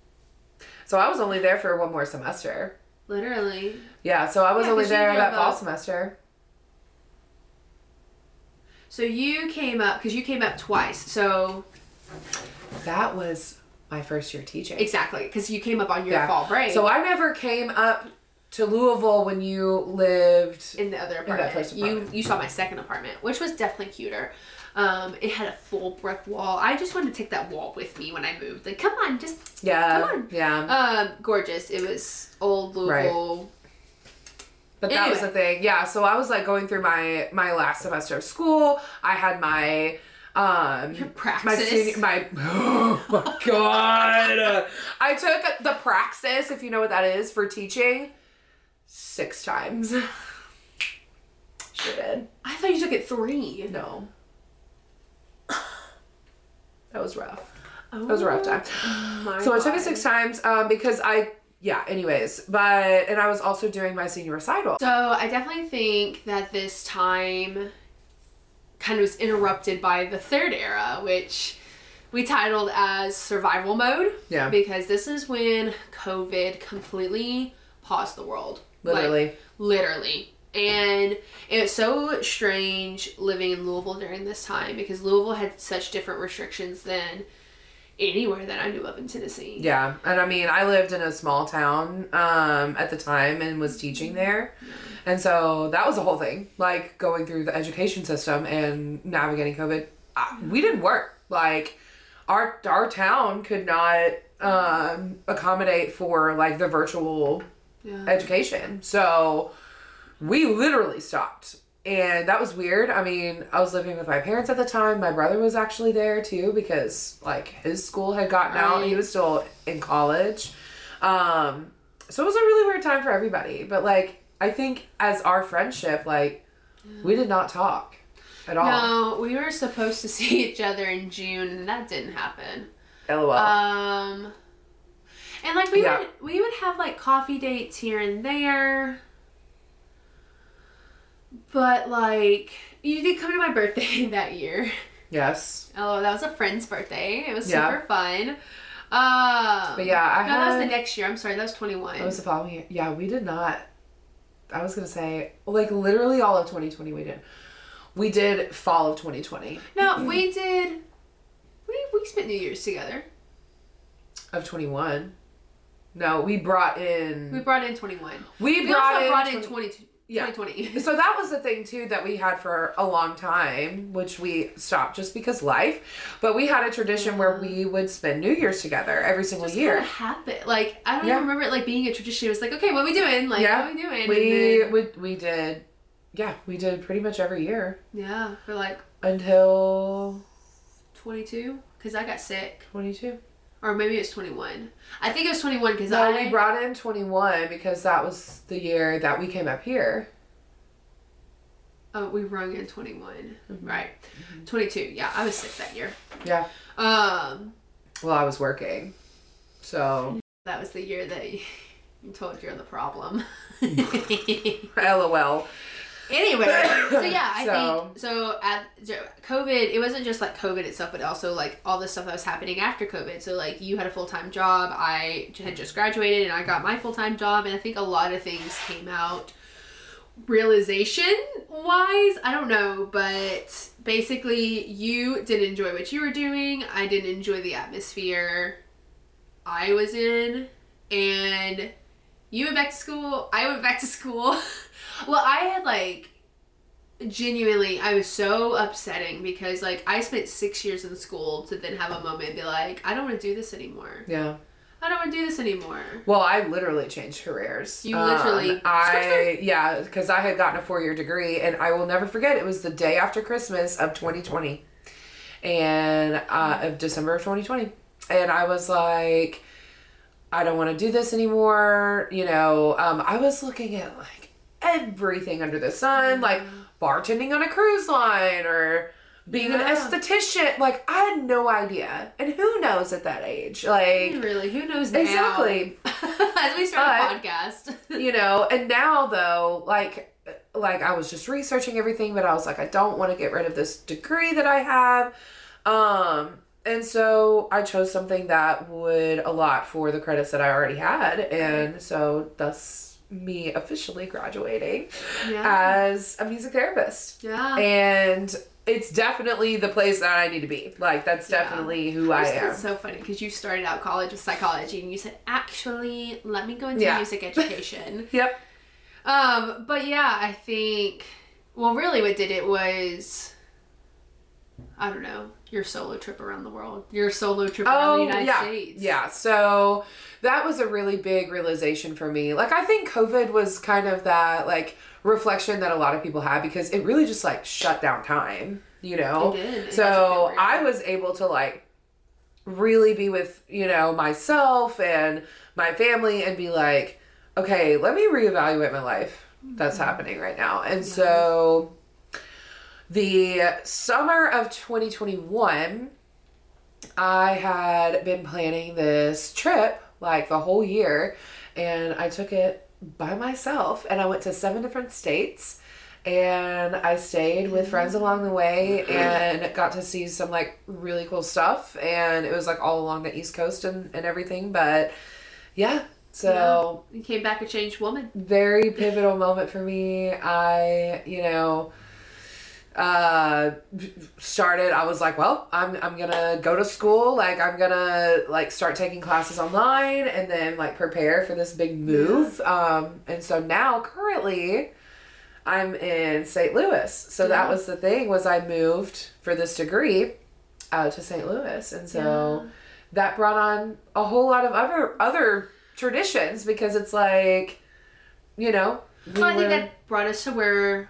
So I was only there for one more semester. Literally. Yeah, so I was yeah, only there that up. fall semester. So you came up, because you came up twice, so... That was my first year teaching. Exactly, because you came up on your yeah. fall break. So I never came up to Louisville when you lived... In the other apartment. In that first apartment. You, you saw my second apartment, which was definitely cuter. Um, it had a full brick wall. I just wanted to take that wall with me when I moved. Like, come on, just... Yeah, come on. yeah. Um, gorgeous. It was old Louisville... Right. But that anyway. was the thing. Yeah, so I was, like, going through my, my last semester of school. I had my... Um, Your praxis. My senior... My... Oh, my God. I took the praxis, if you know what that is, for teaching, six times. Sure did. I thought you took it three. No. That was rough. Oh, that was a rough time. My so God. I took it six times um, because I... Yeah, anyways, but, and I was also doing my senior recital. So I definitely think that this time kind of was interrupted by the third era, which we titled as survival mode. Yeah. Because this is when COVID completely paused the world. Literally. Like, literally. And it was so strange living in Louisville during this time because Louisville had such different restrictions than anywhere that I knew of in Tennessee. Yeah. And I mean, I lived in a small town um, at the time and was teaching there. Yeah. And so that was the whole thing. Like, going through the education system and navigating COVID. I, we didn't work. Like, our our town could not um, accommodate for, like, the virtual yeah. education. So we literally stopped. And that was weird. I mean, I was living with my parents at the time. My brother was actually there too because, like, his school had gotten right. out. He was still in college. Um, so it was a really weird time for everybody. But, like, I think as our friendship, like, yeah. we did not talk at all. No, we were supposed to see each other in June, and that didn't happen. LOL. Um, and, like, we yeah. would we would have, like, coffee dates here and there. But, like, you did come to my birthday that year. Yes. Oh, that was a friend's birthday. It was yeah. super fun. Um, but yeah, I no, had... that was the next year. I'm sorry, that was twenty-one. That was the following year. Yeah, we did not... I was going to say, like, literally all of twenty twenty we did. We did fall of twenty twenty. No, we did... We, we spent New Year's together. Of twenty-one. No, we brought in... We brought in twenty-one. We, we brought also in... brought twenty in twenty-two. Yeah. twenty twenty. So that was the thing too that we had for a long time, which we stopped just because life. But we had a tradition yeah. where we would spend New Year's together every single just year. Kind of habit. Like I don't yeah. even remember it like being a tradition. It was like, okay, what are we doing? Like yeah. what are we doing? We then, we we did. Yeah, we did pretty much every year. Yeah, for like until twenty-two, because I got sick. twenty-two. Or maybe it's twenty-one. I think it was twenty-one because no, I... we brought in twenty-one because that was the year that we came up here. Oh, we rung in twenty-one. Mm-hmm. Right. Mm-hmm. twenty-two. Yeah, I was sick that year. Yeah. Um. Well, I was working. So... That was the year that you told you're the problem. LOL. Anyway, so yeah, I so, think, so at COVID, it wasn't just like COVID itself, but also like all the stuff that was happening after COVID. So like you had a full-time job, I had just graduated and I got my full-time job, and I think a lot of things came out realization-wise, I don't know, but basically you didn't enjoy what you were doing, I didn't enjoy the atmosphere I was in, and you went back to school, I went back to school. Well, I had, like, genuinely, I was so upsetting because, like, I spent six years in school to then have a moment and be like, I don't want to do this anymore. Yeah. I don't want to do this anymore. Well, I literally changed careers. You literally... Um, I, yeah, because I had gotten a four-year degree, and I will never forget, it was the day after Christmas of twenty twenty. And, uh, of December of twenty twenty. And I was like, I don't want to do this anymore. You know, um, I was looking at, like, everything under the sun, like bartending on a cruise line or being yeah. an esthetician. Like, I had no idea. And who knows at that age? Like, really, who knows now? Exactly. As we start a podcast. You know, and now though, like, like I was just researching everything, but I was like, I don't want to get rid of this degree that I have. Um, and so I chose something that would allot for the credits that I already had. And so thus me officially graduating yeah. as a music therapist. Yeah. And it's definitely the place that I need to be. Like, that's definitely yeah. who I am. It's so funny because you started out college with psychology and you said, actually, let me go into yeah. music education. Yep. Um, but yeah, I think, well, really what did it was, I don't know, your solo trip around the world. Your solo trip around oh, the United yeah. States. Yeah. So that was a really big realization for me. Like, I think COVID was kind of that, like, reflection that a lot of people had because it really just, like, shut down time, you know? It did. It so I was able to, like, really be with, you know, myself and my family and be like, okay, let me reevaluate my life that's mm-hmm. happening right now. And yeah. so the summer of twenty twenty-one, I had been planning this trip like the whole year, and I took it by myself, and I went to seven different states, and I stayed with friends along the way and got to see some like really cool stuff, and it was like all along the East Coast and, and everything, but yeah. So yeah. You came back a changed woman. Very pivotal moment for me. I, you know, uh, started, I was like, well, I'm, I'm gonna go to school. Like, I'm gonna like start taking classes online and then like prepare for this big move. Yeah. Um, and so now currently I'm in Saint Louis. So yeah. that was the thing was I moved for this degree, uh, to Saint Louis. And so yeah. that brought on a whole lot of other, other traditions because it's like, you know, we well, I think were... that brought us to where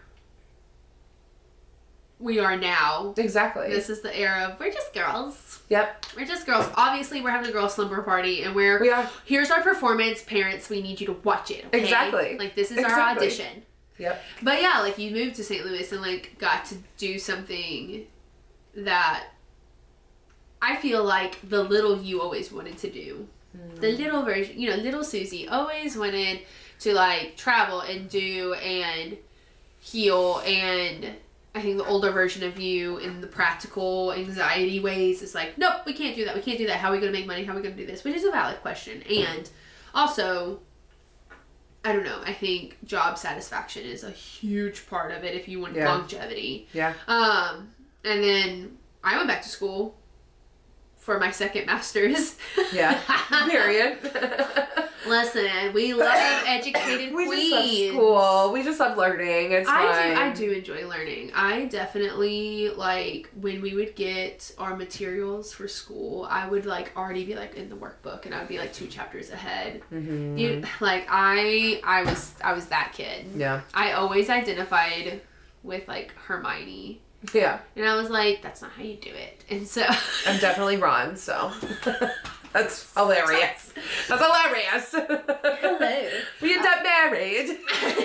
we are now. Exactly. This is the era of we're just girls. Yep. We're just girls. Obviously, we're having a girl slumber party, and we're we are. Here's our performance, parents. We need you to watch it. Okay? Exactly. Like this is exactly. our audition. Yep. But yeah, like you moved to Saint Louis and like got to do something that I feel like the little you always wanted to do. Mm. The little version, you know, little Susie always wanted to like travel and do and heal, and I think the older version of you in the practical anxiety ways is like, nope, we can't do that. We can't do that. How are we going to make money? How are we going to do this? Which is a valid question. And also, I don't know. I think job satisfaction is a huge part of it if you want yeah. longevity. Yeah. Um, and then I went back to school for my second master's. Yeah. Period. Listen, we love educated we queens. just love school. We just love learning. It's I fine. do. I do enjoy learning. I definitely like when we would get our materials for school. I would like already be like in the workbook, and I would be like two chapters ahead. Mm-hmm. You like I I was I was that kid. Yeah. I always identified with like Hermione. Yeah. And I was like, that's not how you do it. And so I'm definitely Ron, so that's hilarious. That's hilarious. Hello. We end up married.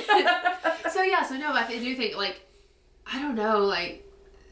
So yeah, so no, I do think like I don't know, like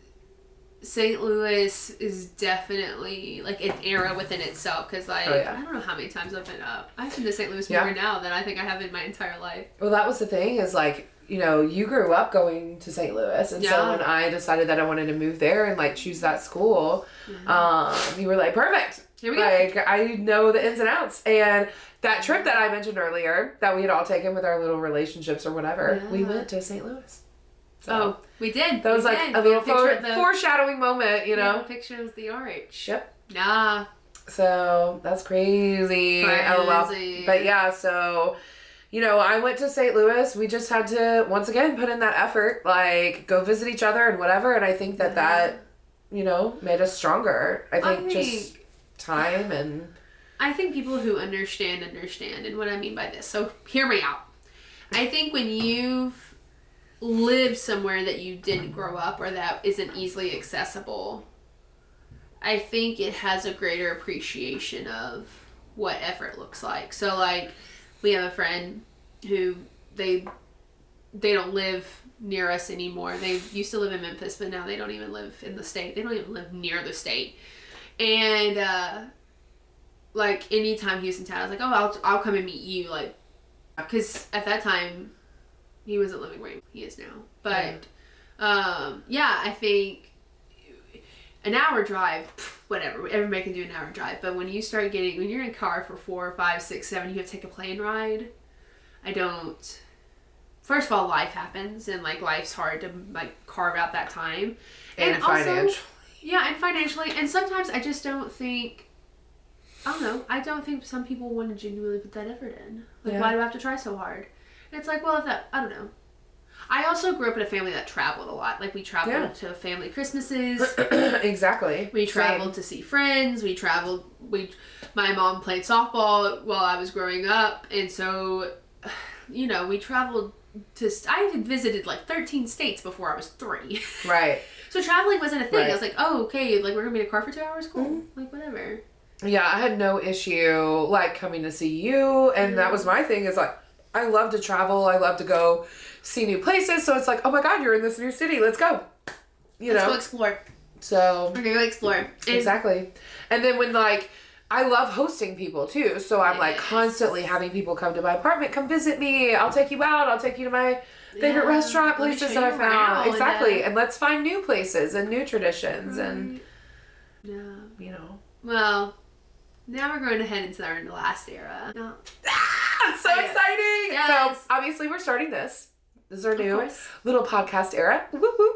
Saint Louis is definitely like an era within itself because like oh, yeah. I don't know how many times I've been up. I've been to Saint Louis yeah. more now than I think I have in my entire life. Well, that was the thing is like, you know, you grew up going to Saint Louis, and yeah. so when I decided that I wanted to move there and like choose that school, mm-hmm. um, you were like, perfect. Here we like, go. I know the ins and outs. And that trip that I mentioned earlier that we had all taken with our little relationships or whatever, yeah. we went to Saint Louis. So, oh, we did. That was we like did. a little fore- the, foreshadowing moment, you know? A picture of the arch. Yep. Nah. So, that's crazy. Crazy. LOL. But yeah, so... You know, I went to Saint Louis. We just had to, once again, put in that effort, like, go visit each other and whatever. And I think that that, you know, made us stronger. I think, I think just time and... I think people who understand, understand. And what I mean by this. So, hear me out. I think when you've lived somewhere that you didn't grow up or that isn't easily accessible, I think it has a greater appreciation of what effort looks like. So, like... We have a friend who they they don't live near us anymore. They used to live in Memphis, but now they don't even live in the state. They don't even live near the state. And uh, like anytime he was in town, I was like, "Oh, I'll I'll come and meet you." Like, because at that time he wasn't living where he is now. But yeah, um, yeah I think an hour drive. Whatever, everybody can do an hour drive, but when you start getting, when you're in a car for four, five, six, seven, you have to take a plane ride. I don't, first of all, life happens, and, like, life's hard to, like, carve out that time. And, and financially. Also, yeah, and financially, and sometimes I just don't think, I don't know, I don't think some people want to genuinely put that effort in. Like, yeah. why do I have to try so hard? And it's like, well, if that, I don't know. I also grew up in a family that traveled a lot. Like, we traveled yeah. to family Christmases. Exactly. We traveled Same. to see friends. We traveled, we, my mom played softball while I was growing up. And so, you know, we traveled to, I had visited like thirteen states before I was three. Right. So traveling wasn't a thing. Right. I was like, oh, okay, like, we're going to be in a car for two hours? Cool. Mm-hmm. Like, whatever. Yeah, I had no issue, like, coming to see you. And mm-hmm. that was my thing is, like, I love to travel. I love to go see new places. So it's like, oh my God, you're in this new city. Let's go. You Let's know? go explore. So. We're going to go explore. And exactly. And then when, like, I love hosting people too. So I'm, yes. like, constantly having people come to my apartment, come visit me. I'll take you out. I'll take you to my favorite yeah. restaurant places that I found. Exactly. And, uh, and let's find new places and new traditions. Right. And, yeah. you know. Well, now we're going to head into our last era. No. Ah, so yeah. exciting! Yes. So obviously we're starting this. This is our new little podcast era. Woo-hoo.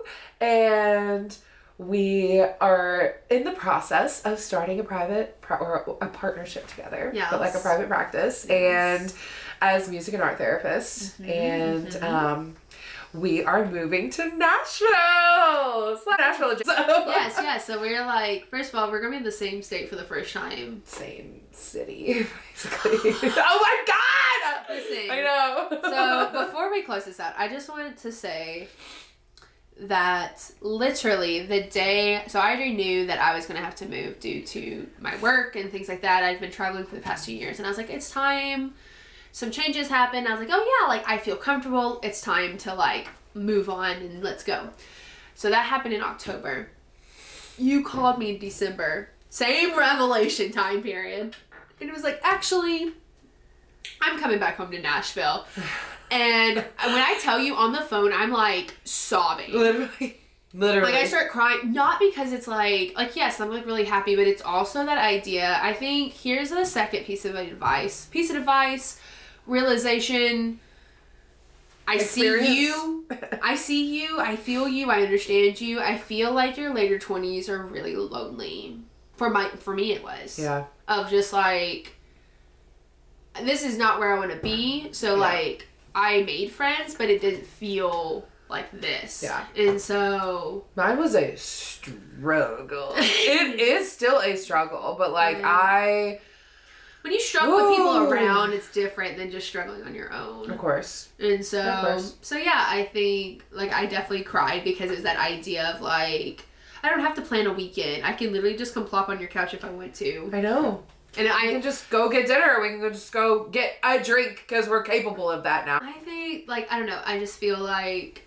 And we are in the process of starting a private pro- or a partnership together. Yes. But like a private practice. Yes. And as music and art therapists. Mm-hmm. And mm-hmm. um we are moving to Nashville. It's not Nashville. So. Yes, yes. So we're like, first of all, we're going to be in the same state for the first time. Same city, basically. Oh my God! Listen, I know. So before we close this out, I just wanted to say that literally the day, so I already knew that I was going to have to move due to my work and things like that. I've been traveling for the past two years and I was like, it's time. Some changes happened. I was like, oh yeah, like I feel comfortable. It's time to like move on and let's go. So that happened in October. You called me in December. Same revelation time period. And it was like, actually, I'm coming back home to Nashville. And when I tell you on the phone, I'm like sobbing. Literally. Literally. Like I start crying, not because it's like, like yes, I'm like really happy, but it's also that idea. I think here's the second piece of advice. Piece of advice. Realization, I Experience. see you, I see you, I feel you, I understand you. I feel like your later twenties are really lonely. For my, for me it was. Yeah. Of just like, this is not where I want to be. So, yeah. like, I made friends, but it didn't feel like this. Yeah. And so... Mine was a struggle. It is still a struggle, but, like, mm. I... When you struggle Whoa. with people around, it's different than just struggling on your own. Of course. And so... Of course. So, yeah, I think, like, I definitely cried because it was that idea of, like... I don't have to plan a weekend. I can literally just come plop on your couch if I want to. I know. And I we can just go get dinner. We can go just go get a drink because we're capable of that now. I think, like, I don't know. I just feel like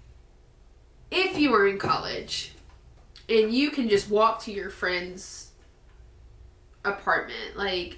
if you were in college and you can just walk to your friend's apartment, like,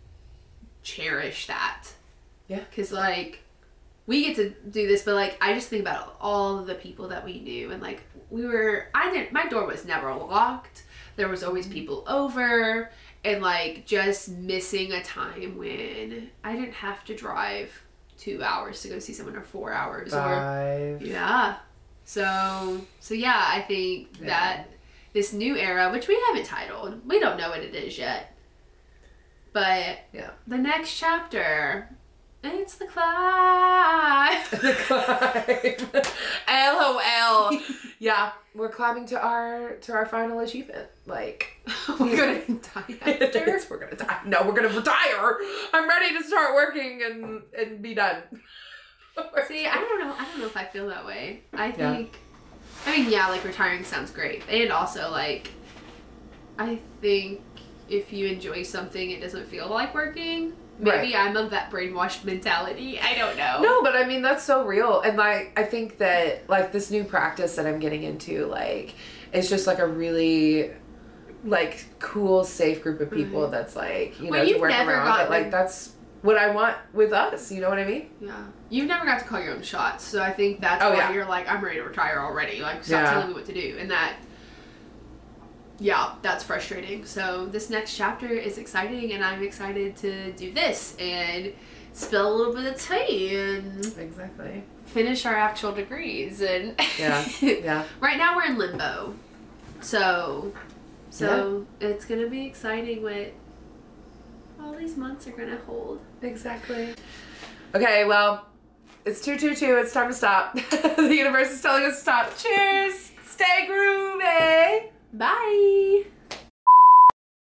cherish that. Yeah. Because, like, we get to do this, but, like, I just think about all of the people that we knew. And, like, we were, I didn't, my door was never locked. There was always people over. And, like, just missing a time when I didn't have to drive two hours to go see someone or four hours. Five. Or, yeah. So, so yeah, I think yeah. that this new era, which we haven't titled, we don't know what it is yet. But yeah. the next chapter... It's the climb. The climb. LOL. Yeah, we're climbing to our to our final achievement. Like we're gonna die after. We're gonna die. No, we're gonna retire. I'm ready to start working and and be done. See, I don't know. I don't know if I feel that way. I think. Yeah. I mean, yeah, like retiring sounds great, and also like, I think if you enjoy something, it doesn't feel like working. Maybe right. I'm of that brainwashed mentality. I don't know. No, but I mean, that's so real. And, like, I think that, like, this new practice that I'm getting into, like, it's just, like, a really, like, cool, safe group of people mm-hmm. that's, like, you well, know, to work never around. Got, but, like, that's what I want with us. You know what I mean? Yeah. You've never got to call your own shots. So I think that's oh, why yeah. you're like, I'm ready to retire already. Like, stop yeah. telling me what to do. And that... Yeah, that's frustrating. So this next chapter is exciting, and I'm excited to do this and spill a little bit of tea and exactly finish our actual degrees. And yeah, yeah. Right now we're in limbo, so so yeah. it's gonna be exciting what all these months are gonna hold. Exactly. Okay, well, it's two two two. It's time to stop. The universe is telling us to stop. Cheers. Stay groovy. Bye.